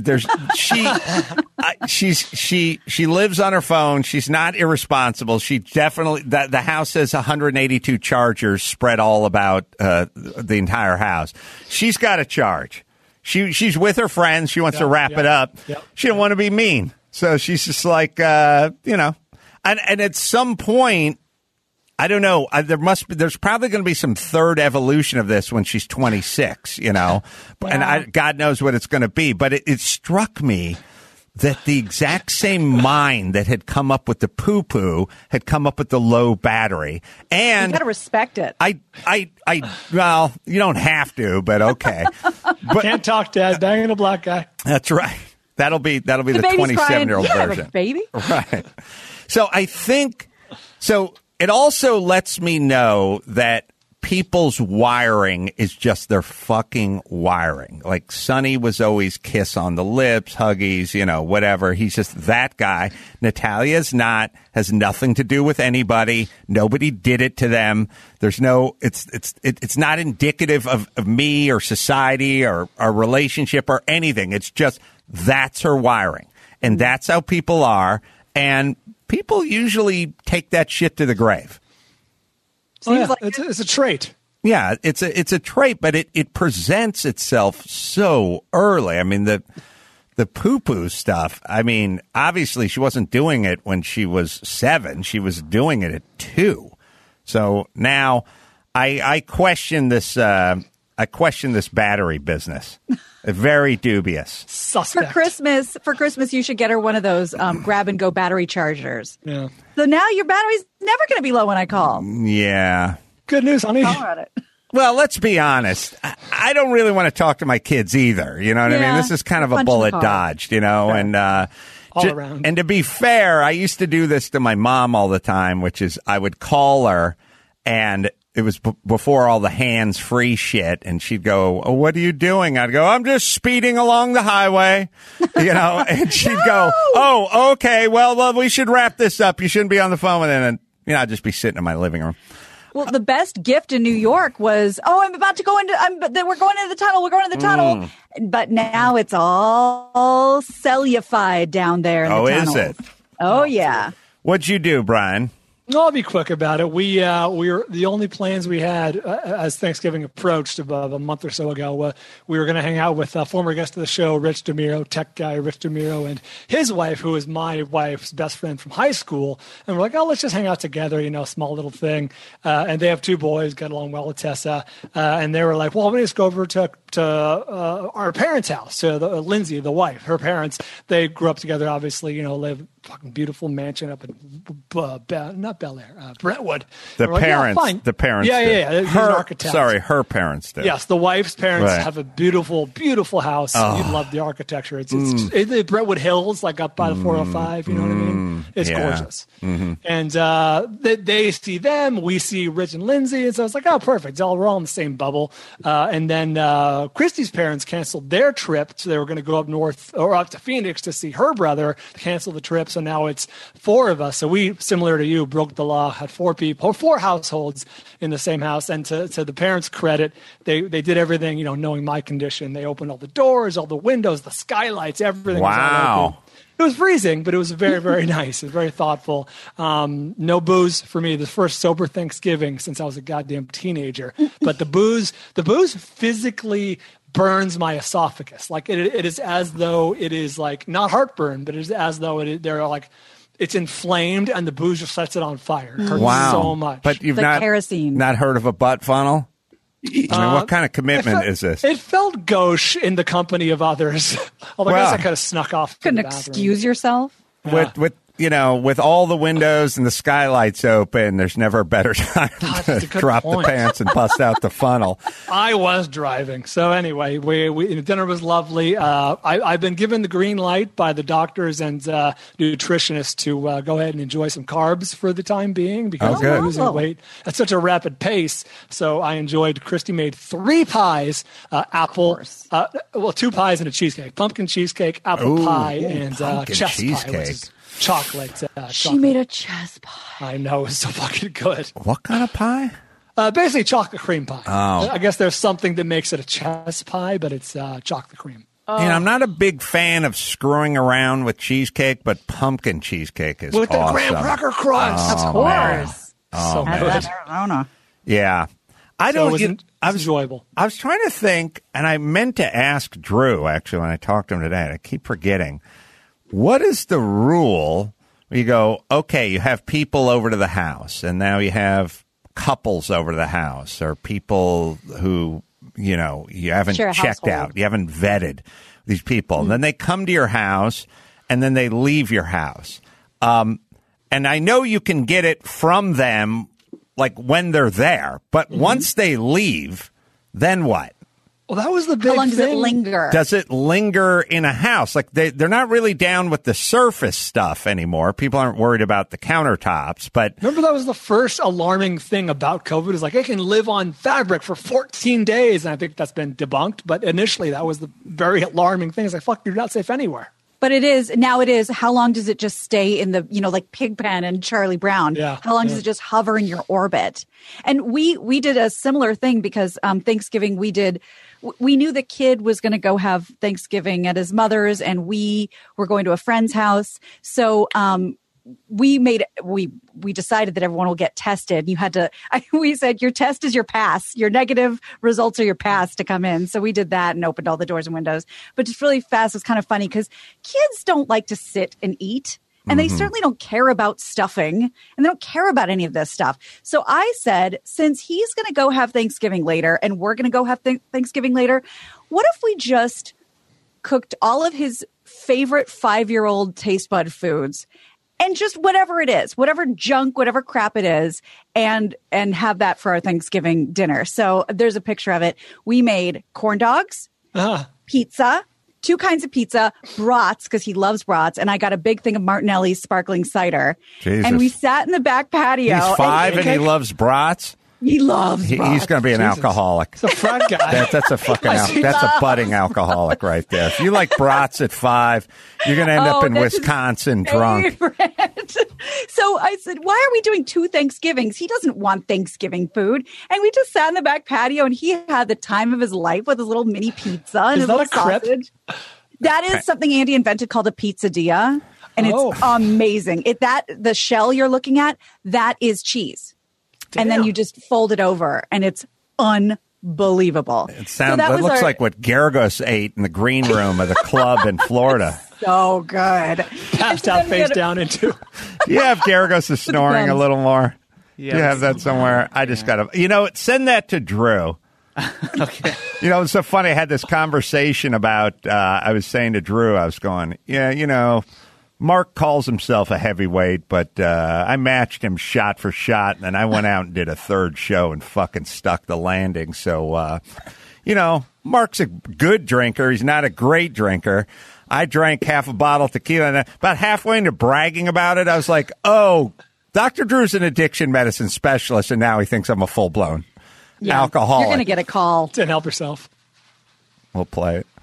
[SPEAKER 2] She lives on her phone. She's not irresponsible. She definitely the house has 182 chargers spread all about the entire house. She's got a charge. She's with her friends. She wants to wrap it up.
[SPEAKER 5] Yep.
[SPEAKER 2] She don't want to be mean, so she's just like And at some point, I don't know. There's probably going to be some third evolution of this when she's 26, and God knows what it's going to be. But it struck me that the exact same mind that had come up with the poo-poo had come up with the low battery. And
[SPEAKER 4] You got to respect it.
[SPEAKER 2] Well, you don't have to, but okay. But
[SPEAKER 5] Can't talk, Dad. Banging a black guy.
[SPEAKER 2] that's right. That'll be the
[SPEAKER 4] baby's crying.
[SPEAKER 2] 27-year-old
[SPEAKER 4] You have
[SPEAKER 2] version.
[SPEAKER 4] a baby?
[SPEAKER 2] Right. So I think it also lets me know that people's wiring is just their fucking wiring. Like Sonny was always kiss on the lips, huggies, whatever. He's just that guy. Natalia's not, has nothing to do with anybody. Nobody did it to them. There's no, it's not indicative of me or society or our relationship or anything. It's just, that's her wiring. And that's how people are. And people usually take that shit to the grave.
[SPEAKER 4] Seems like
[SPEAKER 5] it's a trait.
[SPEAKER 2] Yeah, it's a trait, but it presents itself so early. I mean, the poo-poo stuff, I mean, obviously she wasn't doing it when she was 7. She was doing it at 2. So now I question this battery business. Very dubious.
[SPEAKER 5] Suspect.
[SPEAKER 4] For Christmas, you should get her one of those grab and go battery chargers.
[SPEAKER 5] Yeah.
[SPEAKER 4] So now your battery's never going to be low when I call.
[SPEAKER 2] Yeah.
[SPEAKER 5] Good news, honey.
[SPEAKER 4] Call her on it.
[SPEAKER 2] Well, let's be honest. I don't really want to talk to my kids either. You know what I mean?
[SPEAKER 4] Yeah.
[SPEAKER 2] This is kind of a
[SPEAKER 4] Punch in the
[SPEAKER 2] bullet
[SPEAKER 4] car.
[SPEAKER 2] dodged, and
[SPEAKER 5] All around.
[SPEAKER 2] And to be fair, I used to do this to my mom all the time, which is I would call her, and it was before all the hands-free shit, and she'd go, "Oh, what are you doing?" I'd go, "I'm just speeding along the highway," and she'd go, "Oh, okay, well, we should wrap this up. You shouldn't be on the phone with it," and I'd just be sitting in my living room.
[SPEAKER 4] Well, the best gift in New York was, I'm about to go into, we're going into the tunnel. We're going to the tunnel. But now it's all cellufied down there in the tunnels.
[SPEAKER 2] Is it?
[SPEAKER 4] Oh, yeah.
[SPEAKER 2] What'd you do, Brian?
[SPEAKER 5] I'll be quick about it. We were the only plans we had as Thanksgiving approached about a month or so ago. We were going to hang out with a former guest of the show, Rich DeMiro, tech guy Rich DeMiro, and his wife, who is my wife's best friend from high school. And we're like, let's just hang out together, small little thing. And they have 2 boys, got along well with Tessa. And they were like, well, let me just go over to our parents' house, to Lindsay, the wife, her parents. They grew up together, obviously, live fucking beautiful mansion up in not Bel Air, Brentwood.
[SPEAKER 2] The
[SPEAKER 5] We're like,
[SPEAKER 2] parents,
[SPEAKER 5] fine.
[SPEAKER 2] the parents.
[SPEAKER 5] Yeah. He's an architect.
[SPEAKER 2] Her parents did.
[SPEAKER 5] Yes, the wife's parents
[SPEAKER 2] Right.
[SPEAKER 5] have a beautiful, beautiful house. You'd love the architecture. It's the Brentwood Hills, like up by the 405. You know what I mean? It's gorgeous. And they see them. We see Rich and Lindsay, and so it's like, oh, perfect. We're all in the same bubble. And then Christy's parents canceled their trip, so they were going to go up north or up to Phoenix to see her brother. Cancel the trip, so now it's 4 of us. So we, similar to you, broke the law, had 4 households in the same house. And to the parents' credit, they did everything, knowing my condition. They opened all the doors, all the windows, the skylights, everything.
[SPEAKER 2] Wow.
[SPEAKER 5] Was all open. It was freezing, but it was very, very nice. It was very thoughtful. No booze for me. The first sober Thanksgiving since I was a goddamn teenager. But the booze physically burns my esophagus. Like it is as though it is like not heartburn, but it is as though it's inflamed and the booze just sets it on fire. It hurts so much.
[SPEAKER 2] But you've
[SPEAKER 4] Like kerosene.
[SPEAKER 2] not heard of a butt funnel? I mean, what kind of commitment is this?
[SPEAKER 5] It felt gauche in the company of others. Although I guess I could have snuck off. To
[SPEAKER 4] Couldn't
[SPEAKER 5] the bathroom.
[SPEAKER 4] excuse yourself.
[SPEAKER 2] With with all the windows and the skylights open, there's never a better time to drop the pants and bust out the funnel.
[SPEAKER 5] I was driving. So anyway, we dinner was lovely. I've been given the green light by the doctors and nutritionists to go ahead and enjoy some carbs for the time being because I'm losing weight at such a rapid pace. So I enjoyed, Christy made 3 pies, apple, 2 pies and a cheesecake, pumpkin cheesecake, apple pie, and chess pie, which is chocolate.
[SPEAKER 4] She made a chess pie.
[SPEAKER 5] I know, it's so fucking good.
[SPEAKER 2] What kind of pie?
[SPEAKER 5] Basically chocolate cream pie.
[SPEAKER 2] Oh.
[SPEAKER 5] I guess there's something that makes it a chess pie, but it's chocolate cream.
[SPEAKER 2] I'm not a big fan of screwing around with cheesecake, but pumpkin cheesecake is
[SPEAKER 5] with
[SPEAKER 2] awesome.
[SPEAKER 5] the graham cracker crust.
[SPEAKER 4] Of course.
[SPEAKER 5] So good.
[SPEAKER 4] Arizona.
[SPEAKER 2] Yeah. I was
[SPEAKER 5] enjoyable.
[SPEAKER 2] I was trying to think, and I meant to ask Drew, actually, when I talked to him today, and I keep forgetting. What is the rule where you go, okay, you have people over to the house, and now you have couples over to the house, or people who, you haven't checked out, you haven't vetted these people. And then they come to your house, and then they leave your house. And I know you can get it from them, like when they're there, but once they leave, then what?
[SPEAKER 5] Well, that was the big thing.
[SPEAKER 4] How long does it linger?
[SPEAKER 2] Does it linger in a house? Like they're not really down with the surface stuff anymore. People aren't worried about the countertops, but
[SPEAKER 5] remember that was the first alarming thing about COVID is like it can live on fabric for 14 days. And I think that's been debunked. But initially that was the very alarming thing. It's like, fuck, you're not safe anywhere.
[SPEAKER 4] But it is, how long does it just stay in the, like Pigpen and Charlie Brown?
[SPEAKER 5] Yeah.
[SPEAKER 4] How long does it just hover in your orbit? And we did a similar thing because Thanksgiving we knew the kid was going to go have Thanksgiving at his mother's and we were going to a friend's house. So we decided that everyone will get tested. We said your test is your pass. Your negative results are your pass to come in. So we did that and opened all the doors and windows. But just really fast was kind of funny because kids don't like to sit and eat. And they certainly don't care about stuffing and they don't care about any of this stuff. So I said, since he's going to go have Thanksgiving later and we're going to go have Thanksgiving later, what if we just cooked all of his favorite 5-year-old taste bud foods and just whatever it is, whatever junk, whatever crap it is, and have that for our Thanksgiving dinner. So there's a picture of it. We made corn dogs, pizza, 2 kinds of pizza, brats, because he loves brats, and I got a big thing of Martinelli's sparkling cider.
[SPEAKER 2] Jesus.
[SPEAKER 4] And we sat in the back patio.
[SPEAKER 2] He's 5 and he loves brats?
[SPEAKER 4] He loves brats.
[SPEAKER 2] He's going to be an alcoholic.
[SPEAKER 5] It's a frat guy.
[SPEAKER 2] That's a budding alcoholic right there. If you like brats at 5, you're going to end up in Wisconsin drunk.
[SPEAKER 4] So I said, why are we doing 2 Thanksgivings? He doesn't want Thanksgiving food. And we just sat in the back patio and he had the time of his life with his little mini pizza and his little sausage. That is something Andy invented called a pizzadilla. And it's amazing. The shell you're looking at, that is cheese. Damn. And then you just fold it over and it's unbelievable.
[SPEAKER 2] It looks like what Garagos ate in the green room of the club in Florida.
[SPEAKER 4] So good.
[SPEAKER 5] Passed out face down into.
[SPEAKER 2] Do you have Garagos snoring a little more?
[SPEAKER 6] Yeah,
[SPEAKER 2] do you have that somewhere? I just got to, send that to Drew.
[SPEAKER 6] Okay.
[SPEAKER 2] It's so funny. I had this conversation about, I was saying to Drew, I was going, Mark calls himself a heavyweight, but I matched him shot for shot, and then I went out and did a 3rd show and fucking stuck the landing. So, Mark's a good drinker. He's not a great drinker. I drank half a bottle of tequila, and about halfway into bragging about it, I was like, oh, Dr. Drew's an addiction medicine specialist, and now he thinks I'm a full-blown alcoholic.
[SPEAKER 4] You're going to get a call.
[SPEAKER 5] Didn't help yourself.
[SPEAKER 2] We'll play it.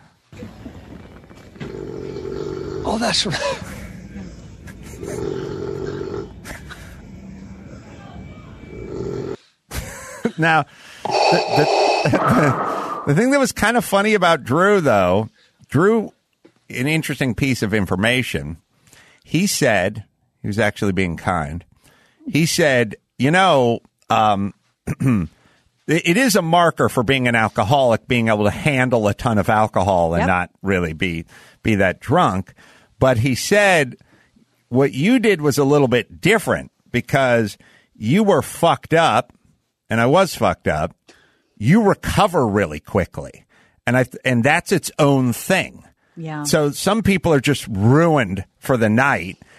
[SPEAKER 5] Oh, that's right.
[SPEAKER 2] Now, the thing that was kind of funny about Drew, though, an interesting piece of information. He said, he was actually being kind. He said, it is a marker for being an alcoholic, being able to handle a ton of alcohol and not really be that drunk. But he said what you did was a little bit different because you were fucked up and I was fucked up. You recover really quickly. And that's its own thing.
[SPEAKER 4] Yeah.
[SPEAKER 2] So some people are just ruined for the night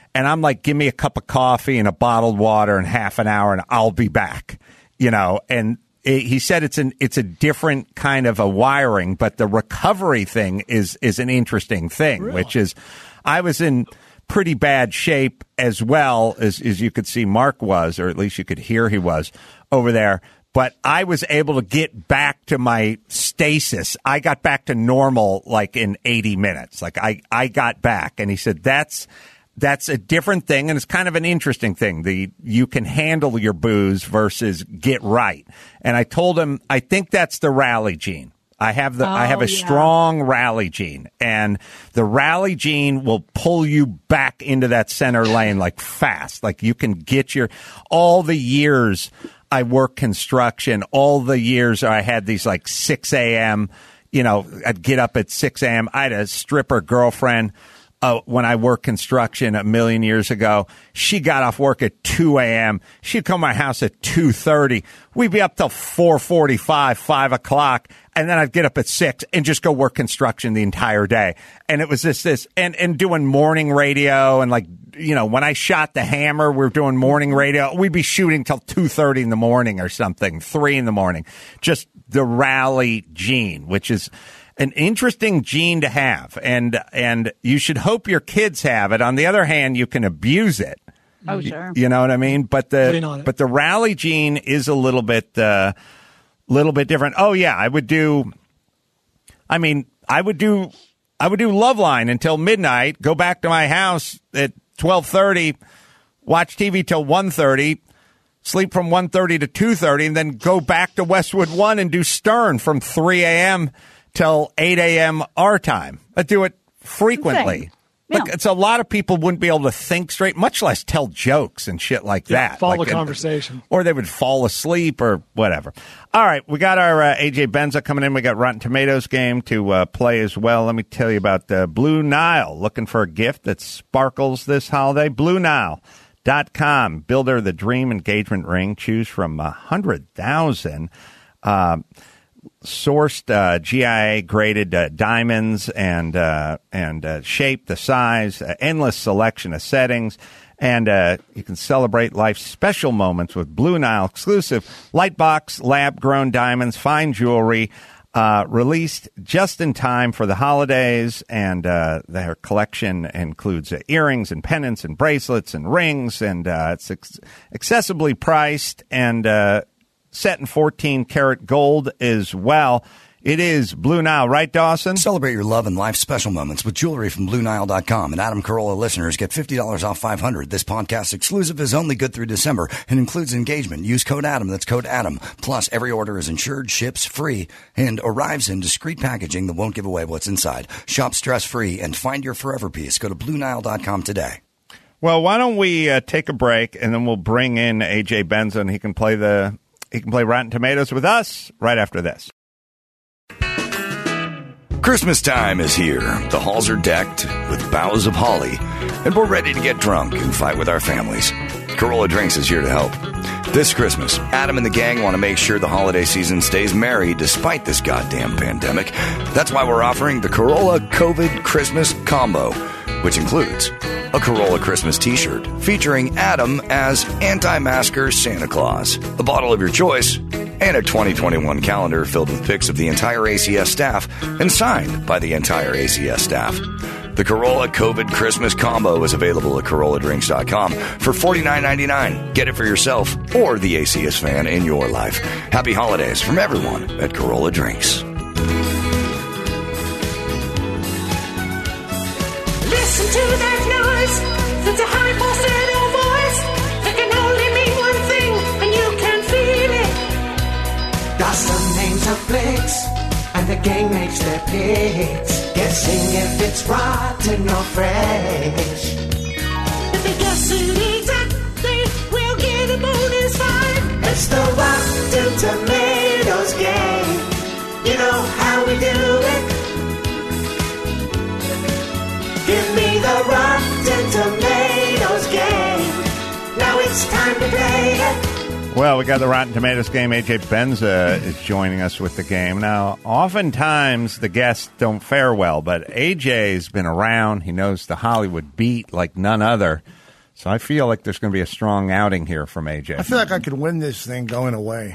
[SPEAKER 2] And I'm like, give me a cup of coffee and a bottled water in half an hour and I'll be back, and he said it's a different kind of a wiring, but the recovery thing is an interesting thing, really? Which is I was in pretty bad shape as well as you could see Mark was, or at least you could hear he was over there. But I was able to get back to my stasis. I got back to normal like in 80 minutes. Like I got back. And he said that's a different thing, and it's kind of an interesting thing. You can handle your booze versus get right. And I told him, I think that's the rally gene. I have a strong rally gene, and the rally gene will pull you back into that center lane like fast. Like you can get all the years I worked construction, all the years I had these like 6 a.m., I'd get up at 6 a.m. I had a stripper girlfriend. When I worked construction a million years ago, she got off work at 2 a.m. She'd come to my house at 2:30. We'd be up till 4:45, 5 o'clock, and then I'd get up at 6 and just go work construction the entire day. And it was this, and doing morning radio, and like, when I shot the Hammer, we were doing morning radio. We'd be shooting till 2:30 in the morning or something, 3 in the morning. Just the rally gene, which is an interesting gene to have, and you should hope your kids have it. On the other hand, you can abuse it.
[SPEAKER 4] Oh, sure.
[SPEAKER 2] You know what I mean? But the rally gene is a little bit different. Oh yeah, I would do Loveline until midnight, go back to my house at 12:30, watch TV till 1:30, sleep from 1:30 to 2:30, and then go back to Westwood 1 and do Stern from 3 a.m. till 8 a.m. our time. I do it frequently. Look, it's a lot of people wouldn't be able to think straight, much less tell jokes and shit like that.
[SPEAKER 5] Follow conversation.
[SPEAKER 2] Or they would fall asleep or whatever. All right, we got our AJ Benza coming in. We got Rotten Tomatoes game to play as well. Let me tell you about Blue Nile. Looking for a gift that sparkles this holiday? BlueNile.com. Builder the dream engagement ring. Choose from 100,000 sourced GIA graded diamonds and shape, the size, endless selection of settings, and you can celebrate life's special moments with Blue Nile exclusive Lightbox lab grown diamonds, fine jewelry, released just in time for the holidays, and their collection includes earrings and pendants and bracelets and rings, and it's accessibly priced and set in 14-karat gold as well. It is Blue Nile, right, Dawson?
[SPEAKER 1] Celebrate your love and life's special moments with jewelry from BlueNile.com. And Adam Carolla listeners get $50 off $500. This podcast exclusive is only good through December and includes engagement. Use code Adam. That's code Adam. Plus, every order is insured, ships free, and arrives in discreet packaging that won't give away what's inside. Shop stress-free and find your forever piece. Go to BlueNile.com today.
[SPEAKER 2] Well, why don't we take a break, and then we'll bring in AJ Benza, and he can play Rotten Tomatoes with us right after this.
[SPEAKER 1] Christmas time is here. The halls are decked with boughs of holly, and we're ready to get drunk and fight with our families. Carolla Drinks is here to help. This Christmas, Adam and the gang want to make sure the holiday season stays merry despite this goddamn pandemic. That's why we're offering the Carolla COVID Christmas Combo, which includes a Carolla Christmas t-shirt featuring Adam as anti-masker Santa Claus, a bottle of your choice, and a 2021 calendar filled with pics of the entire ACS staff and signed by the entire ACS staff. The Carolla COVID Christmas Combo is available at CarollaDrinks.com for $49.99. Get it for yourself or the ACS fan in your life. Happy holidays from everyone at Carolla Drinks.
[SPEAKER 7] Listen to that noise. That's a high falsetto voice. It can only mean one thing, and you can feel it.
[SPEAKER 3] Dawson names a flicks, and the gang makes their picks, guessing if it's rotten or fresh.
[SPEAKER 7] If they guess it exactly, we'll get a bonus 5.
[SPEAKER 3] It's the Rotten Tomatoes game. You know how we do it. Give me the Rotten Tomatoes game. Now it's time to play it.
[SPEAKER 2] Well, we got the Rotten Tomatoes game. AJ Benza is joining us with the game. Now, oftentimes the guests don't fare well, but AJ's been around. He knows the Hollywood beat like none other. So I feel like there's going to be a strong outing here from AJ.
[SPEAKER 8] I feel like I could win this thing going away.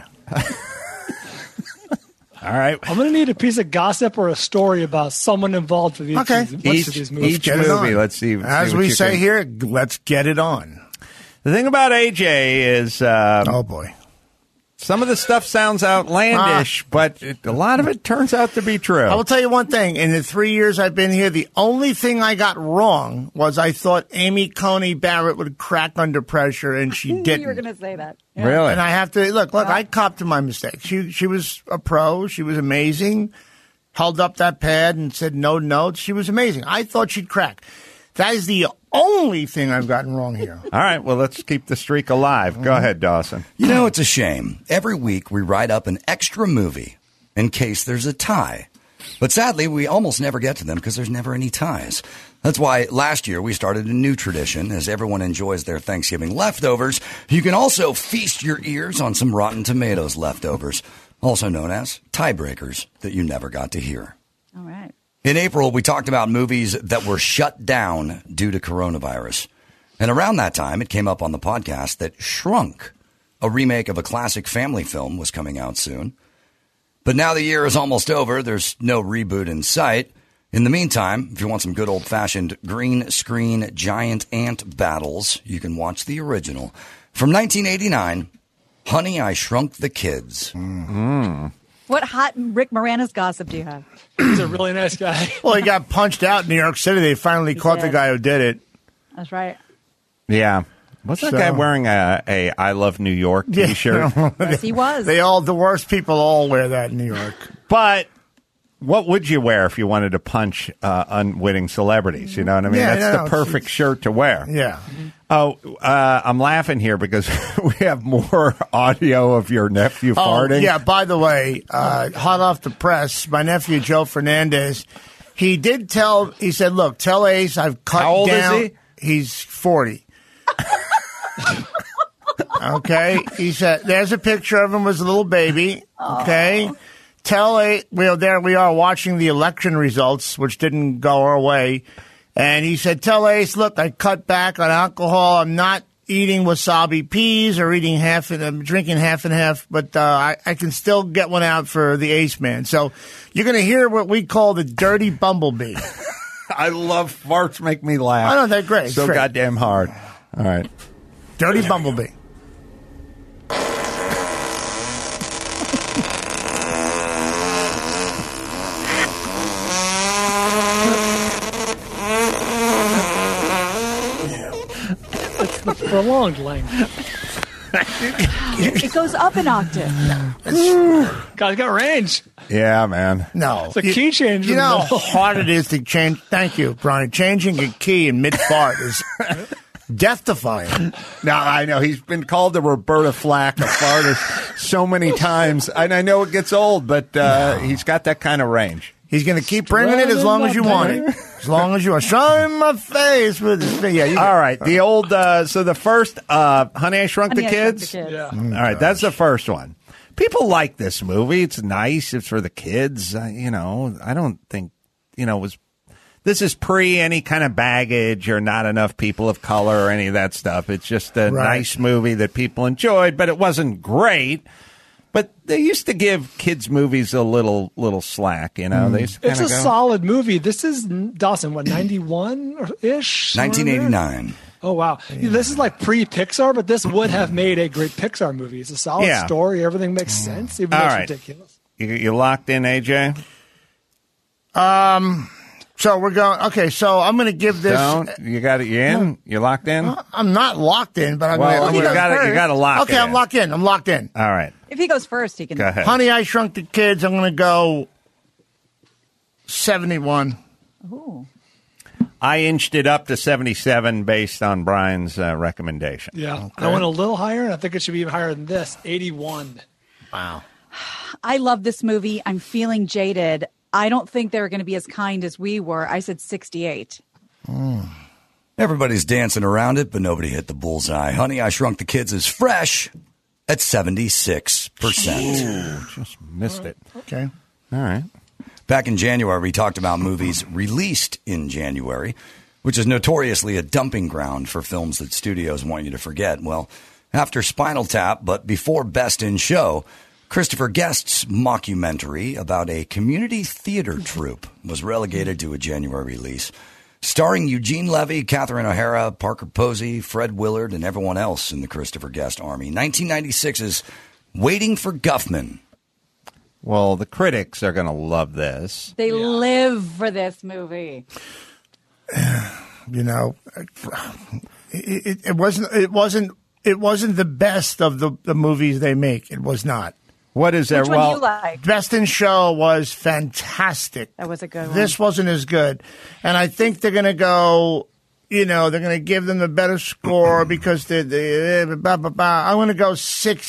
[SPEAKER 2] All right.
[SPEAKER 5] I'm going to need a piece of gossip or a story about someone involved with
[SPEAKER 8] Okay.
[SPEAKER 5] these movies.
[SPEAKER 2] Each movie, let's see.
[SPEAKER 8] As
[SPEAKER 2] see what
[SPEAKER 8] we
[SPEAKER 2] you
[SPEAKER 8] say
[SPEAKER 2] can-
[SPEAKER 8] here, let's get it on.
[SPEAKER 2] The thing about AJ is
[SPEAKER 8] Oh, boy.
[SPEAKER 2] some of the stuff sounds outlandish, but a lot of it turns out to be true.
[SPEAKER 8] I will tell you one thing. In the 3 years I've been here, the only thing I got wrong was I thought Amy Coney Barrett would crack under pressure, and she didn't.
[SPEAKER 4] You were going to say that.
[SPEAKER 2] Really?
[SPEAKER 8] And I have to look. I copped to my mistake. She was a pro. She was amazing. Held up that pad and said no notes. She was amazing. I thought she'd crack. That is the only thing I've gotten wrong here.
[SPEAKER 2] All right, well, let's keep the streak alive. Go ahead, Dawson.
[SPEAKER 1] You know, it's a shame. Every week we write up an extra movie in case there's a tie. But sadly, we almost never get to them because there's never any ties. That's why last year we started a new tradition. As everyone enjoys their Thanksgiving leftovers, you can also feast your ears on some Rotten Tomatoes leftovers, also known as tiebreakers that you never got to hear.
[SPEAKER 4] All right.
[SPEAKER 1] In April, we talked about movies that were shut down due to coronavirus. And around that time, it came up on the podcast that Shrunk, a remake of a classic family film, was coming out soon. But now the year is almost over. There's no reboot in sight. In the meantime, if you want some good old-fashioned green screen giant ant battles, you can watch the original. From 1989, Honey, I Shrunk the Kids.
[SPEAKER 4] What hot Rick Moranis gossip do you have?
[SPEAKER 5] He's a really nice guy.
[SPEAKER 8] Well, he got punched out in New York City. They finally caught the
[SPEAKER 4] did.
[SPEAKER 8] guy who did it.
[SPEAKER 4] That's right.
[SPEAKER 2] Yeah. Was that
[SPEAKER 8] So-
[SPEAKER 2] guy wearing a I Love New York T-shirt?
[SPEAKER 4] Yes, he was.
[SPEAKER 8] The worst people all wear that in New York.
[SPEAKER 2] But what would you wear if you wanted to punch unwitting celebrities? You know what I mean?
[SPEAKER 8] Yeah,
[SPEAKER 2] That's
[SPEAKER 8] no,
[SPEAKER 2] the perfect shirt to wear.
[SPEAKER 8] Yeah.
[SPEAKER 2] Oh, I'm laughing here because we have more audio of your nephew farting.
[SPEAKER 8] Yeah, by the way, hot off the press, my nephew Joe Fernandez, he said, look, tell Ace I've cut
[SPEAKER 2] How old is
[SPEAKER 8] down.
[SPEAKER 2] he?
[SPEAKER 8] He's 40. Okay. He said, there's a picture of him as a little baby. Okay. Tell Ace, well, there we are watching the election results, which didn't go our way. And he said, tell Ace, look, I cut back on alcohol. I'm not eating wasabi peas or drinking half and half, but I can still get one out for the Ace man. So you're going to hear what we call the dirty bumblebee.
[SPEAKER 2] I love farts make me laugh.
[SPEAKER 8] I know, they're great.
[SPEAKER 2] So
[SPEAKER 8] Great.
[SPEAKER 2] goddamn hard. All right.
[SPEAKER 8] Dirty bumblebee.
[SPEAKER 5] The prolonged length.
[SPEAKER 4] It goes up an octave.
[SPEAKER 5] Guy's got range.
[SPEAKER 2] Yeah, man.
[SPEAKER 8] No.
[SPEAKER 5] It's a key change.
[SPEAKER 8] You
[SPEAKER 5] in the
[SPEAKER 8] know how
[SPEAKER 5] middle.
[SPEAKER 8] hard it is to change. Thank you, Brian. Changing a key in mid-fart is death-defying.
[SPEAKER 2] Now, I know he's been called the Roberta Flack of farters so many times. And I know it gets old, but he's got that kind of range.
[SPEAKER 8] He's going to keep bringing it as long as you want it. As long as you want. Show him my face with his face. Yeah,
[SPEAKER 2] All right. The old, so the first, Honey, I Shrunk the
[SPEAKER 4] Honey, I Shrunk
[SPEAKER 2] Kids.
[SPEAKER 4] the Kids.
[SPEAKER 5] Yeah.
[SPEAKER 2] All right. That's the first one. People like this movie. It's nice. It's for the kids. I don't think, this is pre any kind of baggage or not enough people of color or any of that stuff. It's just a nice movie that people enjoyed, but it wasn't great. But they used to give kids' movies a little slack, They used to
[SPEAKER 5] It's a
[SPEAKER 2] kinda go,
[SPEAKER 5] solid movie. This is, Dawson, what, 91-ish?
[SPEAKER 1] 1989.
[SPEAKER 5] Oh, wow. This is like pre-Pixar, but this would have made a great Pixar movie. It's a solid
[SPEAKER 2] Yeah.
[SPEAKER 5] story. Everything makes sense, even though
[SPEAKER 2] All
[SPEAKER 5] it's
[SPEAKER 2] right.
[SPEAKER 5] ridiculous.
[SPEAKER 2] You locked in, AJ?
[SPEAKER 8] So we're going. Okay, so I'm going to give this.
[SPEAKER 2] You got it. You in? You locked in?
[SPEAKER 8] I'm not locked in, but I'm
[SPEAKER 2] Well,
[SPEAKER 8] going
[SPEAKER 2] you
[SPEAKER 8] to.
[SPEAKER 2] got to lock.
[SPEAKER 8] Okay,
[SPEAKER 2] it
[SPEAKER 8] I'm locked in. I'm locked in.
[SPEAKER 2] All right.
[SPEAKER 4] If he goes first, he can.
[SPEAKER 2] Go ahead.
[SPEAKER 8] Honey, I Shrunk the Kids. I'm going to go 71.
[SPEAKER 4] Ooh.
[SPEAKER 2] I inched it up to 77 based on Brian's recommendation.
[SPEAKER 5] Yeah. I went a little higher, and I think it should be even higher than this. 81.
[SPEAKER 8] Wow.
[SPEAKER 4] I love this movie. I'm feeling jaded. I don't think they're going to be as kind as we were. I said 68.
[SPEAKER 1] Everybody's dancing around it, but nobody hit the bullseye. Honey, I Shrunk the Kids is fresh at 76%.
[SPEAKER 2] Just missed it.
[SPEAKER 8] Okay.
[SPEAKER 2] All right.
[SPEAKER 1] Back in January, we talked about movies released in January. which is notoriously a dumping ground for films that studios want you to forget. Well, after Spinal Tap, but before Best in Show, Christopher Guest's mockumentary about a community theater troupe was relegated to a January release, starring Eugene Levy, Catherine O'Hara, Parker Posey, Fred Willard, and everyone else in the Christopher Guest army. 1996's Waiting for Guffman.
[SPEAKER 2] Well, the critics are going to love this.
[SPEAKER 4] They live for this movie.
[SPEAKER 8] You know, it wasn't the best of the movies they make. It was not.
[SPEAKER 2] What is there?
[SPEAKER 4] Which one do you like?
[SPEAKER 8] Best in Show was fantastic.
[SPEAKER 4] That was a good one.
[SPEAKER 8] This wasn't as good. And I think they're going to go, they're going to give them the better score because I'm going to go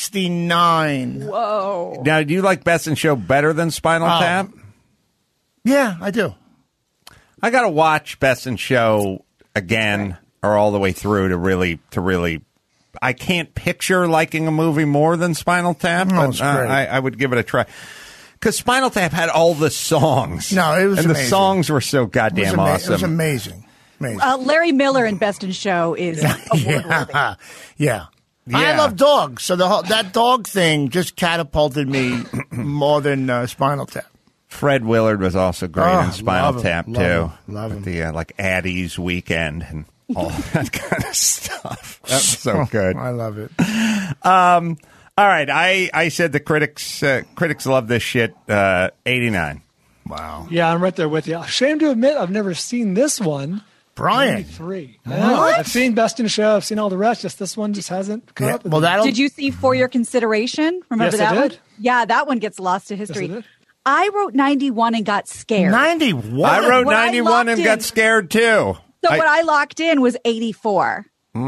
[SPEAKER 8] 69.
[SPEAKER 4] Whoa.
[SPEAKER 2] Now, do you like Best in Show better than Spinal Tap?
[SPEAKER 8] Yeah, I do.
[SPEAKER 2] I got to watch Best in Show again or all the way through to really. I can't picture liking a movie more than Spinal Tap, but I would give it a try. Because Spinal Tap had all the songs.
[SPEAKER 8] No, it was
[SPEAKER 2] and
[SPEAKER 8] amazing.
[SPEAKER 2] the songs were so goddamn awesome.
[SPEAKER 8] It was amazing.
[SPEAKER 4] Larry Miller in Best in Show is award-worthy.
[SPEAKER 8] Yeah. I love dogs, so that dog thing just catapulted me more than Spinal Tap.
[SPEAKER 2] Fred Willard was also great in Spinal Tap, too.
[SPEAKER 8] Love him.
[SPEAKER 2] With the, like, Addie's Weekend and all that kind of stuff. That's so good.
[SPEAKER 8] I love it.
[SPEAKER 2] All right. I said the critics love this shit. 89.
[SPEAKER 8] Wow.
[SPEAKER 5] Yeah, I'm right there with you. Ashamed to admit, I've never seen this one.
[SPEAKER 8] Brian.
[SPEAKER 5] 93. I've seen Best in Show. I've seen all the rest. Just this one just hasn't come up with me.
[SPEAKER 4] Did you see For Your Consideration? Remember
[SPEAKER 5] Yes, I
[SPEAKER 4] that
[SPEAKER 5] did.
[SPEAKER 4] one? Yeah, that one gets lost to history.
[SPEAKER 5] Yes, I did.
[SPEAKER 4] I wrote 91 and got scared.
[SPEAKER 8] 91?
[SPEAKER 2] I wrote
[SPEAKER 4] What I
[SPEAKER 2] 91 and
[SPEAKER 4] locked
[SPEAKER 2] got
[SPEAKER 4] in-
[SPEAKER 2] scared, too.
[SPEAKER 4] So what I locked in was 84.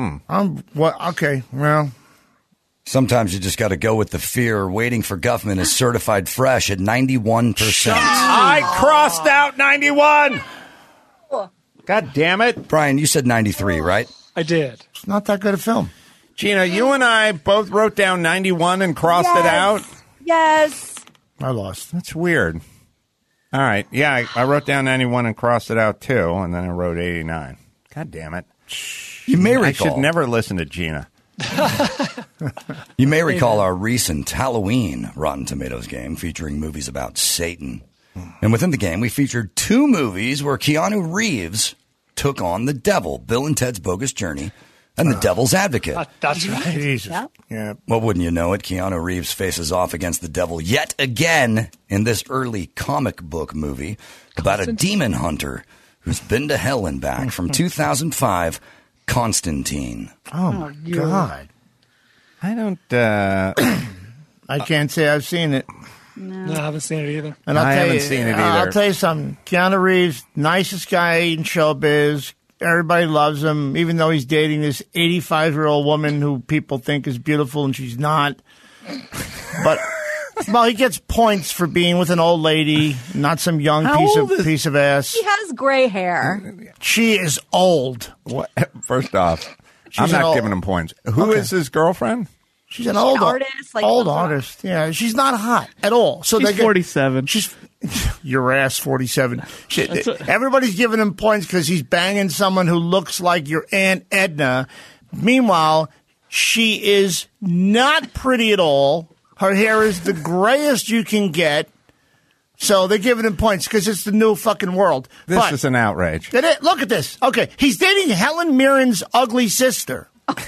[SPEAKER 8] Okay, well.
[SPEAKER 1] Sometimes you just got to go with the fear. Waiting for Guffman is certified fresh at 91%.
[SPEAKER 2] I crossed out 91. God damn it.
[SPEAKER 1] Brian, you said 93, right?
[SPEAKER 5] I did.
[SPEAKER 8] It's not that good a film.
[SPEAKER 2] Gina, you and I both wrote down 91 and crossed it out.
[SPEAKER 4] Yes.
[SPEAKER 8] I lost.
[SPEAKER 2] That's weird. All right. Yeah, I wrote down 91 and crossed it out, too, and then I wrote 89. God damn it.
[SPEAKER 1] You may
[SPEAKER 2] I
[SPEAKER 1] recall.
[SPEAKER 2] should never listen to Gina.
[SPEAKER 1] You may recall our recent Halloween Rotten Tomatoes game featuring movies about Satan. And within the game, we featured 2 movies where Keanu Reeves took on the devil, Bill and Ted's Bogus Journey and The Devil's Advocate.
[SPEAKER 5] That's right.
[SPEAKER 8] Jesus.
[SPEAKER 4] Yep.
[SPEAKER 8] Yeah.
[SPEAKER 1] Well, wouldn't you know it, Keanu Reeves faces off against the devil yet again in this early comic book movie about a demon hunter who's been to hell and back from 2005, Constantine.
[SPEAKER 8] Oh, my God.
[SPEAKER 2] I don't.
[SPEAKER 8] I can't say I've seen it.
[SPEAKER 5] No, I haven't seen it either.
[SPEAKER 8] And
[SPEAKER 2] I haven't seen it either.
[SPEAKER 8] I'll tell you something. Keanu Reeves, nicest guy in showbiz. Everybody loves him, even though he's dating this 85-year-old woman who people think is beautiful and she's not. But, well, he gets points for being with an old lady, not some young piece of ass.
[SPEAKER 4] He has gray hair.
[SPEAKER 8] She is old.
[SPEAKER 2] What? First off, I'm
[SPEAKER 8] She's an
[SPEAKER 2] not
[SPEAKER 8] old-
[SPEAKER 2] giving him points. Who is
[SPEAKER 8] Okay.
[SPEAKER 2] his girlfriend?
[SPEAKER 8] She's an old
[SPEAKER 4] artist, like
[SPEAKER 8] old
[SPEAKER 4] some sort of-
[SPEAKER 8] artist. Yeah, she's not hot at all. So
[SPEAKER 6] She's 47.
[SPEAKER 8] She's your ass 47. Everybody's giving him points because he's banging someone who looks like your Aunt Edna. Meanwhile, she is not pretty at all. Her hair is the grayest you can get. So they're giving him points because it's the new fucking world.
[SPEAKER 2] This is an outrage.
[SPEAKER 8] Look at this. Okay, he's dating Helen Mirren's ugly sister.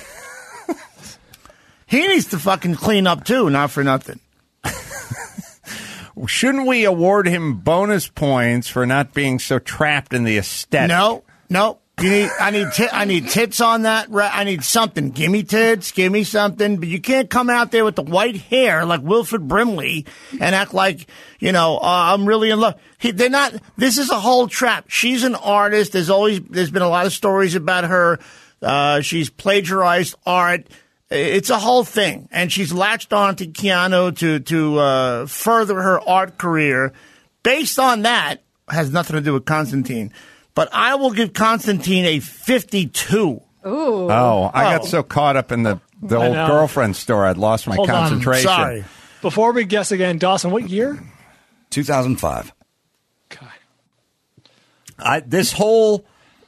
[SPEAKER 8] He needs to fucking clean up too, not for nothing.
[SPEAKER 2] Shouldn't we award him bonus points for not being so trapped in the aesthetic?
[SPEAKER 8] No. I need tits on that. I need something. Give me tits. Give me something. But you can't come out there with the white hair like Wilford Brimley and act like, I'm really in love. They're not. This is a whole trap. She's an artist. There's been a lot of stories about her. She's plagiarized art. It's a whole thing. And she's latched on to Keanu to further her art career. Based on that, has nothing to do with Constantine. But I will give Constantine a 52.
[SPEAKER 4] Ooh.
[SPEAKER 2] Oh, I got so caught up in the old
[SPEAKER 5] know.
[SPEAKER 2] girlfriend story, I'd lost my
[SPEAKER 5] Hold on.
[SPEAKER 2] concentration.
[SPEAKER 8] Sorry.
[SPEAKER 5] Before we guess again, Dawson, what year?
[SPEAKER 1] 2005.
[SPEAKER 5] Okay.
[SPEAKER 2] This whole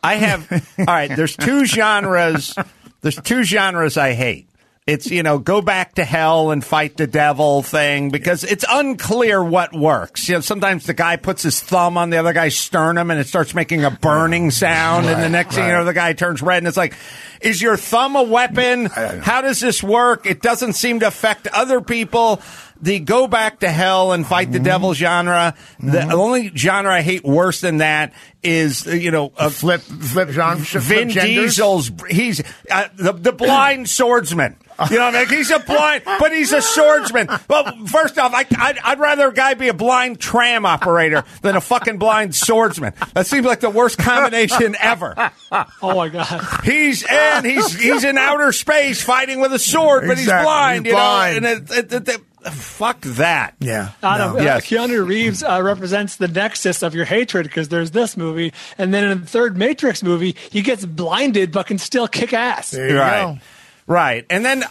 [SPEAKER 2] I have. All right. There's two genres. There's two genres I hate. It's, go back to hell and fight the devil thing because it's unclear what works. Sometimes the guy puts his thumb on the other guy's sternum and it starts making a burning sound. And the next thing you know, the guy turns red and it's like, is your thumb a weapon? How does this work? It doesn't seem to affect other people. The go back to hell and fight the devil genre. The only genre I hate worse than that is, a
[SPEAKER 8] flip genre.
[SPEAKER 2] Vin Diesel's, he's the blind swordsman. You know what I mean? He's a blind, but he's a swordsman. Well, first off, I'd rather a guy be a blind tram operator than a fucking blind swordsman. That seems like the worst combination ever.
[SPEAKER 5] Oh my God.
[SPEAKER 2] He's in outer space fighting with a sword, but he's blind.
[SPEAKER 8] He's blind.
[SPEAKER 2] And fuck that.
[SPEAKER 8] Yeah.
[SPEAKER 5] Adam,
[SPEAKER 2] Yes.
[SPEAKER 5] Keanu Reeves represents the nexus of your hatred because there's this movie, and then in the third Matrix movie, he gets blinded but can still kick ass.
[SPEAKER 8] There you
[SPEAKER 2] Right.
[SPEAKER 8] go.
[SPEAKER 2] Right. And then,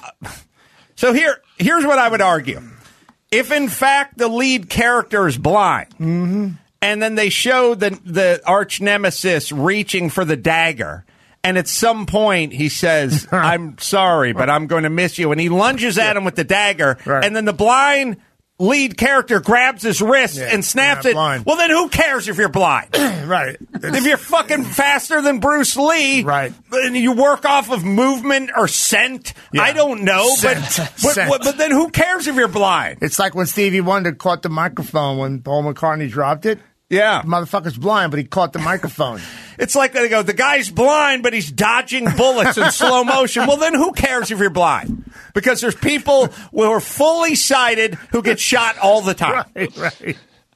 [SPEAKER 2] so here's what I would argue. If in fact the lead character is blind, and then they show the arch nemesis reaching for the dagger, and at some point he says, I'm sorry, but I'm going to miss you. And he lunges at him with the dagger, and then the blind lead character grabs his wrist and snaps it.
[SPEAKER 8] Blind.
[SPEAKER 2] Well, then who cares if you're blind?
[SPEAKER 8] Right.
[SPEAKER 2] If you're fucking faster than Bruce Lee,
[SPEAKER 8] right,
[SPEAKER 2] and you work off of movement or scent, I don't know,
[SPEAKER 8] Scent.
[SPEAKER 2] but then who cares if you're blind?
[SPEAKER 8] It's like when Stevie Wonder caught the microphone when Paul McCartney dropped it.
[SPEAKER 2] Yeah.
[SPEAKER 8] The motherfucker's blind, but he caught the microphone.
[SPEAKER 2] It's like they go, the guy's blind, but he's dodging bullets in slow motion. Well, then who cares if you're blind? Because there's people who are fully sighted who get shot all the time.
[SPEAKER 8] Right.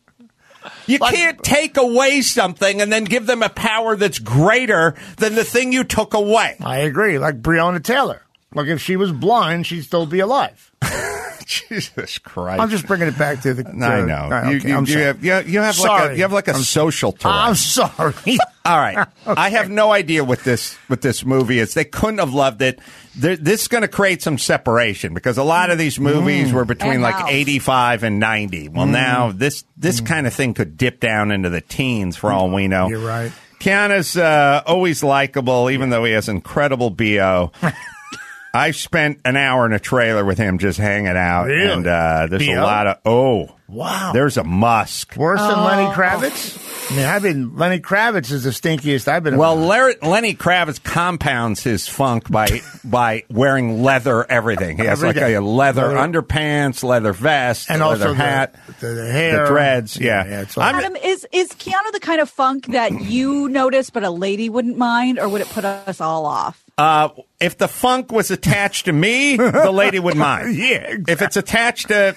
[SPEAKER 2] You can't take away something and then give them a power that's greater than the thing you took away.
[SPEAKER 8] I agree. Like Breonna Taylor. Like if she was blind, she'd still be alive.
[SPEAKER 2] Jesus Christ!
[SPEAKER 8] I'm just bringing it back to the.
[SPEAKER 2] I know.
[SPEAKER 8] Okay,
[SPEAKER 2] You have like a social Tourette.
[SPEAKER 8] I'm sorry.
[SPEAKER 2] All right.
[SPEAKER 8] Okay.
[SPEAKER 2] I have no idea what this movie is. They couldn't have loved it. This is going to create some separation because a lot of these movies were between like 85 and 90. Well, now this kind of thing could dip down into the teens for all we know.
[SPEAKER 8] You're right.
[SPEAKER 2] Keanu's always likable, even though he has incredible BO. I spent an hour in a trailer with him just hanging out.
[SPEAKER 8] Really?
[SPEAKER 2] And there's
[SPEAKER 8] BO?
[SPEAKER 2] a lot of,
[SPEAKER 8] wow.
[SPEAKER 2] There's a Musk.
[SPEAKER 8] Worse than Lenny Kravitz? I mean, Lenny Kravitz is the stinkiest I've been.
[SPEAKER 2] Well, Lenny Kravitz compounds his funk by wearing leather everything. He has like a leather underpants, leather vest,
[SPEAKER 8] and
[SPEAKER 2] leather
[SPEAKER 8] also
[SPEAKER 2] hat,
[SPEAKER 8] the hair,
[SPEAKER 2] the dreads. Yeah.
[SPEAKER 8] It's all
[SPEAKER 4] Adam, is Keanu the kind of funk that you notice but a lady wouldn't mind, or would it put us all off?
[SPEAKER 2] If the funk was attached to me, the lady would mind.
[SPEAKER 8] Yeah, exactly.
[SPEAKER 2] If it's attached to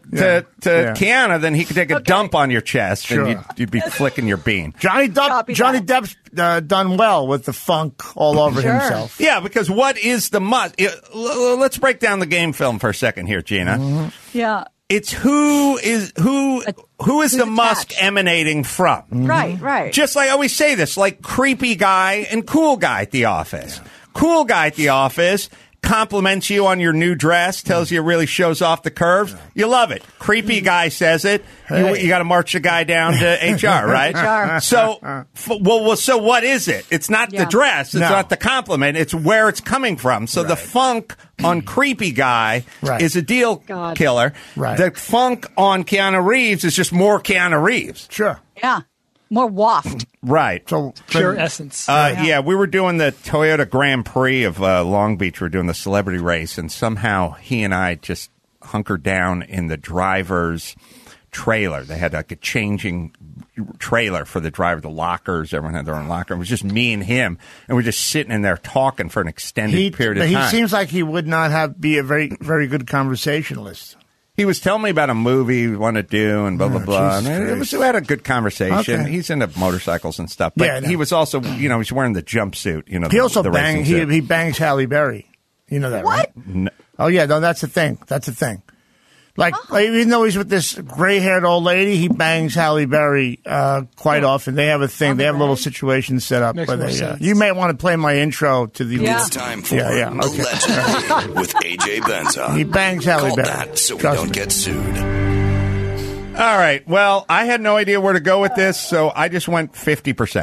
[SPEAKER 2] Keanu, then he could take a dump on your chest and you'd be flicking your bean.
[SPEAKER 8] Johnny Depp's done well with the funk all over himself.
[SPEAKER 2] Yeah, because what is the Musk? Let's break down the game film for a second here, Gina.
[SPEAKER 8] Mm-hmm.
[SPEAKER 4] Yeah.
[SPEAKER 2] It's who is the Musk emanating from?
[SPEAKER 4] Right.
[SPEAKER 2] Just like I always say this, like creepy guy and cool guy at the office. Yeah. Cool guy at the office compliments you on your new dress, tells you it really shows off the curves. You love it. Creepy guy says it. You got to march the guy down to HR, right?
[SPEAKER 4] HR.
[SPEAKER 2] So, so what is it? It's not the dress. It's not the compliment. It's where it's coming from. So the funk on creepy guy is a deal killer.
[SPEAKER 8] Right.
[SPEAKER 2] The funk on Keanu Reeves is just more Keanu Reeves.
[SPEAKER 8] Sure.
[SPEAKER 4] Yeah. More waft.
[SPEAKER 2] Right.
[SPEAKER 8] So
[SPEAKER 5] pure essence.
[SPEAKER 2] We were doing the Toyota Grand Prix of Long Beach. We were doing the celebrity race, and somehow he and I just hunkered down in the driver's trailer. They had like a changing trailer for the driver, the lockers. Everyone had their own locker. It was just me and him, and we're just sitting in there talking for an extended period of time.
[SPEAKER 8] He seems like he would not be a very, very good conversationalist.
[SPEAKER 2] He was telling me about a movie we want to do and blah, blah, blah. And we had a good conversation. Okay. He's into motorcycles and stuff. But he was also, he's wearing the jumpsuit.
[SPEAKER 8] He also bangs, he bangs Halle Berry. You know that, right?
[SPEAKER 2] No.
[SPEAKER 8] Oh, yeah. No, that's the thing. That's the thing. Like, even though he's with this gray-haired old lady, he bangs Halle Berry quite often. They have a thing. They have a little situation set up. Where they, you may want to play my intro to the...
[SPEAKER 9] It's time for Allegedly with A.J. Benza.
[SPEAKER 8] He bangs Halle Berry.
[SPEAKER 9] That so we don't get sued.
[SPEAKER 2] All right. Well, I had no idea where to go with this, so I just went 50%.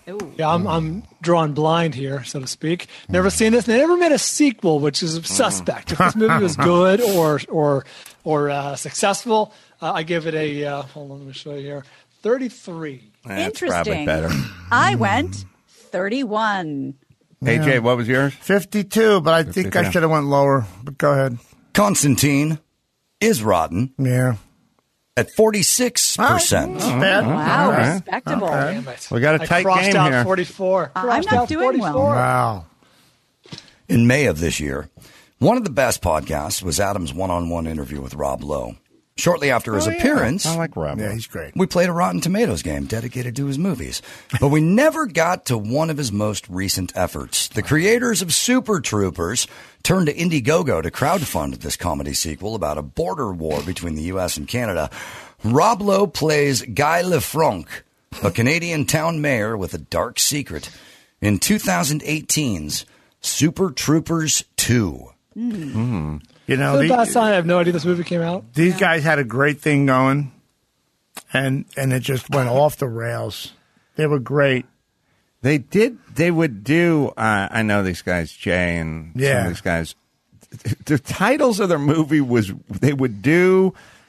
[SPEAKER 5] Yeah, I'm drawn blind here, so to speak. Never seen this. They never made a sequel, which is suspect. If this movie was good or successful, I give it a. Hold on, let me show you here. 33.
[SPEAKER 2] That's
[SPEAKER 4] Interesting.
[SPEAKER 2] probably better.
[SPEAKER 4] I went 31.
[SPEAKER 2] AJ, what was yours?
[SPEAKER 8] 52, but I think
[SPEAKER 2] 52.
[SPEAKER 8] I should have went lower. But go ahead.
[SPEAKER 1] Constantine is rotten
[SPEAKER 8] Yeah.
[SPEAKER 1] at 46%.
[SPEAKER 8] Bad.
[SPEAKER 4] Wow,
[SPEAKER 2] right.
[SPEAKER 4] respectable.
[SPEAKER 5] Damn it.
[SPEAKER 2] We got a
[SPEAKER 5] I
[SPEAKER 2] tight
[SPEAKER 5] crossed
[SPEAKER 2] game
[SPEAKER 5] out
[SPEAKER 2] here.
[SPEAKER 5] 44.
[SPEAKER 4] I'm
[SPEAKER 5] Crossed
[SPEAKER 4] not
[SPEAKER 5] out
[SPEAKER 4] doing well.
[SPEAKER 5] 44.
[SPEAKER 8] Wow.
[SPEAKER 1] In May of this year, one of the best podcasts was Adam's one-on-one interview with Rob Lowe. Shortly after his appearance,
[SPEAKER 2] I like Rob.
[SPEAKER 8] Yeah, he's great.
[SPEAKER 1] we played a Rotten Tomatoes game dedicated to his movies. But we never got to one of his most recent efforts. The creators of Super Troopers turned to Indiegogo to crowdfund this comedy sequel about a border war between the U.S. and Canada. Rob Lowe plays Guy Lefranc, a Canadian town mayor with a dark secret, in 2018's Super Troopers 2.
[SPEAKER 8] You know,
[SPEAKER 5] For the past time, I have no idea this movie came out.
[SPEAKER 8] these guys had a great thing going, and it just went off the rails. They were great.
[SPEAKER 2] They did. They would do. I know these guys, Jay, and some
[SPEAKER 8] Yeah.
[SPEAKER 2] of these guys. The titles of their movie was they would do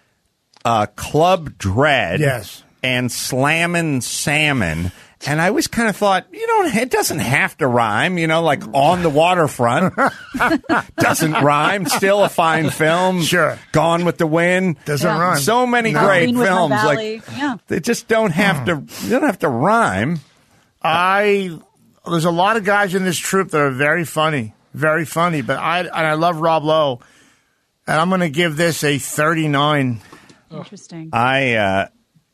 [SPEAKER 2] Club Dread,
[SPEAKER 8] Yes.
[SPEAKER 2] and Slammin' Salmon. And I always kind of thought, it doesn't have to rhyme, like On the Waterfront. Doesn't rhyme. Still a fine film.
[SPEAKER 8] Sure.
[SPEAKER 2] Gone with the Wind.
[SPEAKER 8] Doesn't
[SPEAKER 4] Yeah.
[SPEAKER 8] rhyme.
[SPEAKER 2] So many
[SPEAKER 8] No.
[SPEAKER 2] great
[SPEAKER 4] Green with my
[SPEAKER 2] films.
[SPEAKER 4] Valley.
[SPEAKER 2] Like
[SPEAKER 4] Yeah.
[SPEAKER 2] they just don't have to. You don't have to rhyme.
[SPEAKER 8] There's a lot of guys in this troupe that are very funny, but I love Rob Lowe, and I'm going to give this a 39.
[SPEAKER 4] Interesting.
[SPEAKER 2] I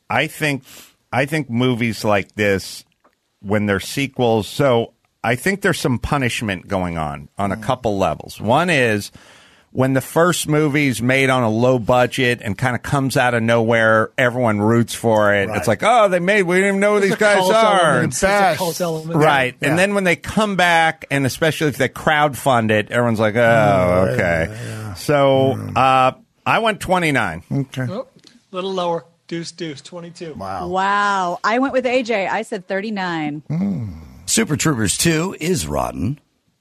[SPEAKER 2] think movies like this, when they're sequels, so I think there's some punishment going on a couple levels. One is when the first movie's made on a low budget and kind of comes out of nowhere, everyone roots for it.
[SPEAKER 8] Right.
[SPEAKER 2] It's like, we didn't even know who these guys are.
[SPEAKER 5] It's a cult element.
[SPEAKER 2] Right.
[SPEAKER 8] Yeah.
[SPEAKER 2] And then when they come back, and especially if they crowdfund it, everyone's like, oh, okay.
[SPEAKER 8] yeah.
[SPEAKER 2] So I went 29.
[SPEAKER 8] Okay.
[SPEAKER 5] Oh, little lower. Deuce, 22.
[SPEAKER 4] Wow. I went with AJ. I said 39.
[SPEAKER 1] Super Troopers 2 is rotten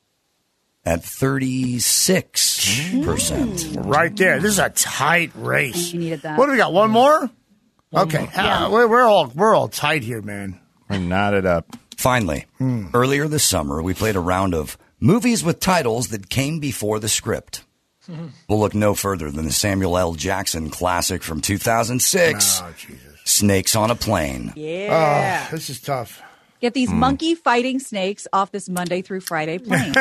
[SPEAKER 1] at 36%.
[SPEAKER 8] Right there. This is a tight race.
[SPEAKER 4] You needed that.
[SPEAKER 8] What do we got? One more? Okay. We're all tight here, man.
[SPEAKER 2] I knotted up.
[SPEAKER 1] Finally, earlier this summer, we played a round of movies with titles that came before the script. We'll look no further than the Samuel L. Jackson classic from 2006,
[SPEAKER 8] Oh, Jesus.
[SPEAKER 1] Snakes on a Plane.
[SPEAKER 4] Yeah.
[SPEAKER 8] This is tough.
[SPEAKER 4] Get these monkey fighting snakes off this Monday through Friday plane.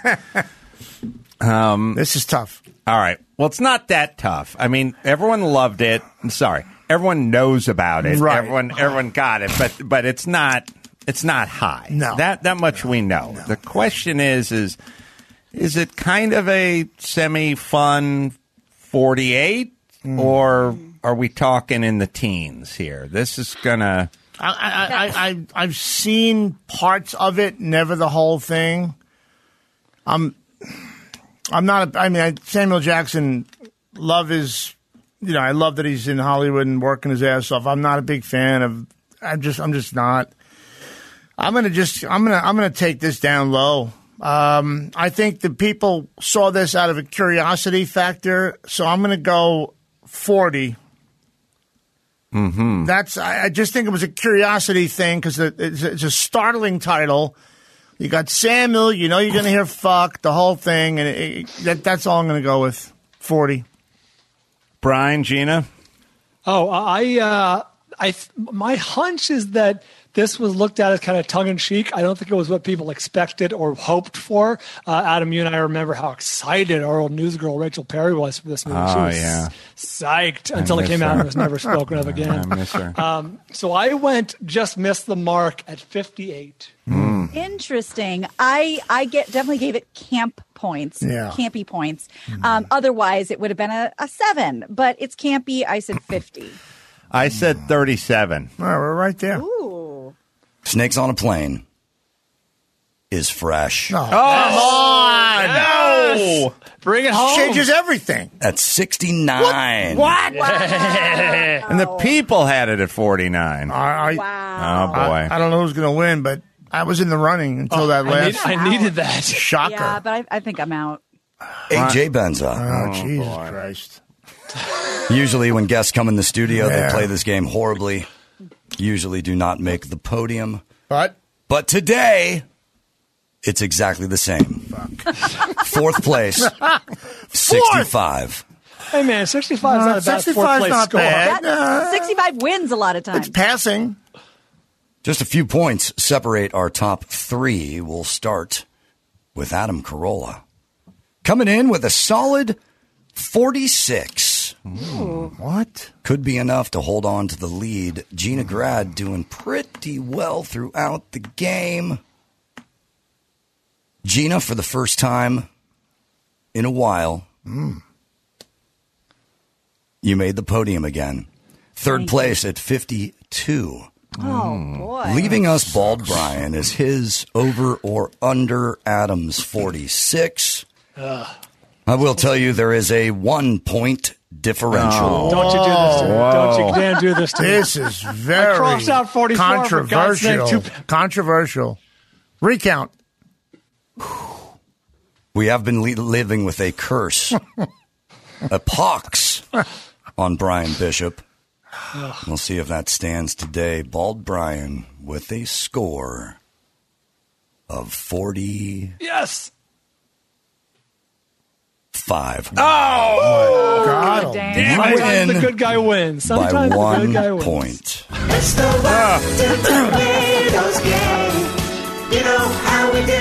[SPEAKER 8] This is tough.
[SPEAKER 2] All right. Well, it's not that tough. I mean, everyone loved it. I'm sorry. Everyone knows about it.
[SPEAKER 8] Right.
[SPEAKER 2] Everyone got it, but it's not high.
[SPEAKER 8] No.
[SPEAKER 2] That much we know. The question is it kind of a semi-fun 48 or are we talking in the teens here? This is gonna
[SPEAKER 8] I've seen parts of it, never the whole thing. I'm not. Samuel Jackson. Love his. I love that he's in Hollywood and working his ass off. I'm not a big fan of. I'm just not. I'm gonna take this down low. I think the people saw this out of a curiosity factor, so I'm gonna go 40. Mm-hmm. I just think it was a curiosity thing because it's a startling title. You got Samuel, you're going to hear fuck, the whole thing, and that's all I'm going to go with. 40.
[SPEAKER 2] Brian, Gina?
[SPEAKER 5] Oh, my hunch is that this was looked at as kind of tongue-in-cheek. I don't think it was what people expected or hoped for. Adam, you and I remember how excited our old news girl Rachel Perry was for this movie. She was psyched until it came out and was never spoken of again.
[SPEAKER 2] I miss her.
[SPEAKER 5] So I went missed the mark at 58.
[SPEAKER 4] Interesting. I definitely gave it camp points, campy points. Otherwise, it would have been a 7, but it's campy. I said 50.
[SPEAKER 2] I said 37.
[SPEAKER 8] All right, we're right there.
[SPEAKER 4] Ooh.
[SPEAKER 1] Snakes on a Plane is fresh.
[SPEAKER 8] Oh, come on!
[SPEAKER 2] No!
[SPEAKER 5] Bring it home.
[SPEAKER 8] Changes everything.
[SPEAKER 1] At 69.
[SPEAKER 2] What? And the people had it at 49.
[SPEAKER 8] Wow.
[SPEAKER 2] Oh, boy.
[SPEAKER 8] I don't know who's going to win, but I was in the running until that last
[SPEAKER 5] I needed that.
[SPEAKER 8] shocker.
[SPEAKER 4] Yeah, but I think I'm out.
[SPEAKER 1] AJ Benza.
[SPEAKER 8] Oh, Jesus Christ.
[SPEAKER 1] Usually when guests come in the studio, they play this game horribly. Usually do not make the podium.
[SPEAKER 8] But
[SPEAKER 1] today, it's exactly the same. Fourth place, 65.
[SPEAKER 5] Hey, man, 65 is not a bad
[SPEAKER 8] 65 is
[SPEAKER 5] fourth-place
[SPEAKER 8] not
[SPEAKER 5] score.
[SPEAKER 8] bad.
[SPEAKER 4] 65 wins a lot of times.
[SPEAKER 8] It's passing.
[SPEAKER 1] Just a few points separate our top three. We'll start with Adam Carolla. Coming in with a solid 46.
[SPEAKER 8] What?
[SPEAKER 1] Could be enough to hold on to the lead. Gina Grad doing pretty well throughout the game. Gina, for the first time in a while, you made the podium again. Third place at 52.
[SPEAKER 4] Oh, boy.
[SPEAKER 1] Leaving us, Bald Brian, is his over or under Adam's 46. I will tell you there is a 1 point differential.
[SPEAKER 5] Don't you do this to me. Don't you dare do this to me.
[SPEAKER 8] This is very
[SPEAKER 5] I crossed out 44 for God's sake.
[SPEAKER 8] Controversial. Recount.
[SPEAKER 1] We have been living with a curse, a pox on Brian Bishop. We'll see if that stands today. Bald Brian with a score of 45.
[SPEAKER 5] Yes.
[SPEAKER 1] Oh,
[SPEAKER 8] God.
[SPEAKER 4] Dang.
[SPEAKER 5] Sometimes the good guy wins.
[SPEAKER 1] by
[SPEAKER 5] Sometimes the good guy
[SPEAKER 1] 1
[SPEAKER 5] wins.
[SPEAKER 1] point.
[SPEAKER 7] It's the Wild Tomatoes game. You know how we do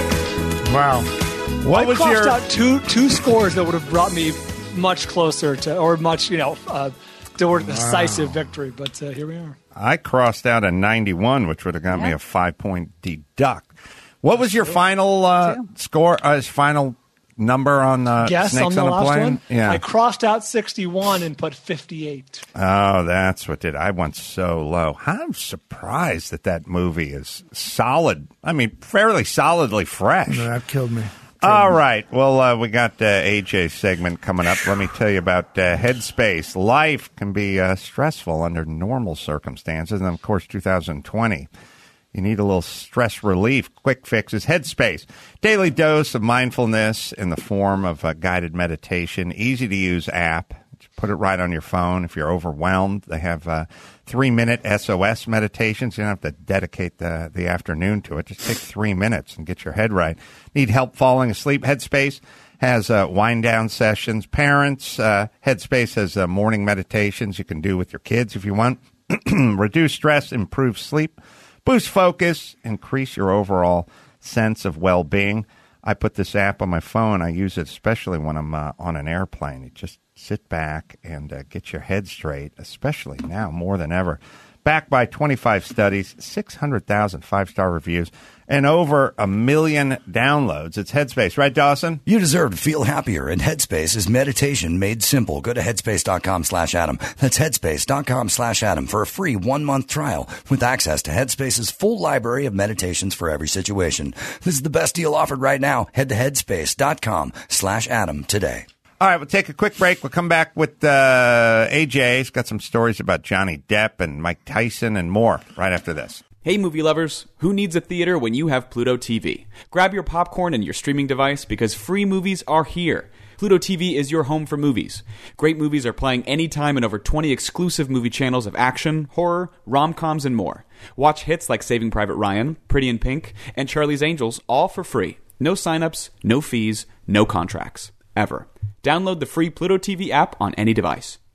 [SPEAKER 7] it.
[SPEAKER 8] Wow.
[SPEAKER 2] What
[SPEAKER 5] I
[SPEAKER 2] was
[SPEAKER 5] crossed
[SPEAKER 2] your
[SPEAKER 5] out two scores that would have brought me much closer to, or much, toward a decisive victory. But here we are.
[SPEAKER 2] I crossed out a 91, which would have got me a 5-point deduct. What was your final score? Final number on the
[SPEAKER 5] Guess
[SPEAKER 2] Snakes
[SPEAKER 5] on the
[SPEAKER 2] on a
[SPEAKER 5] last
[SPEAKER 2] Plane?
[SPEAKER 5] one?
[SPEAKER 2] Yeah.
[SPEAKER 5] I crossed out 61 and put 58.
[SPEAKER 2] Oh, that's what did. I went so low. I'm surprised that movie is solid. I mean, fairly solidly fresh.
[SPEAKER 8] No, that killed me.
[SPEAKER 2] All right. Well, we got AJ's segment coming up. Let me tell you about Headspace. Life can be stressful under normal circumstances, and of course, 2020. You need a little stress relief. Quick fixes. Headspace. Daily dose of mindfulness in the form of a guided meditation. Easy to use app. Just put it right on your phone. If you're overwhelmed, they have 3-minute SOS meditations. You don't have to dedicate the afternoon to it. Just take 3 minutes and get your head right. Need help falling asleep? Headspace has wind down sessions. Parents, Headspace has morning meditations you can do with your kids if you want. Reduce stress, improve sleep. Boost focus, increase your overall sense of well-being. I put this app on my phone. I use it especially when I'm on an airplane. You just sit back and get your head straight, especially now more than ever. Backed by 25 studies, 600,000 5-star reviews, and over 1 million downloads. It's Headspace. Right, Dawson?
[SPEAKER 1] You deserve to feel happier, and Headspace is meditation made simple. Go to headspace.com/Adam. That's headspace.com/Adam for a free 1-month trial with access to Headspace's full library of meditations for every situation. This is the best deal offered right now. Head to headspace.com/Adam today.
[SPEAKER 2] All right, we'll take a quick break. We'll come back with AJ. He's got some stories about Johnny Depp and Mike Tyson and more right after this.
[SPEAKER 10] Hey movie lovers, who needs a theater when you have Pluto TV? Grab your popcorn and your streaming device because free movies are here. Pluto TV is your home for movies. Great movies are playing anytime in over 20 exclusive movie channels of action, horror, rom-coms, and more. Watch hits like Saving Private Ryan, Pretty in Pink, and Charlie's Angels all for free. No signups, no fees, no contracts. Ever. Download the free Pluto TV app on any device.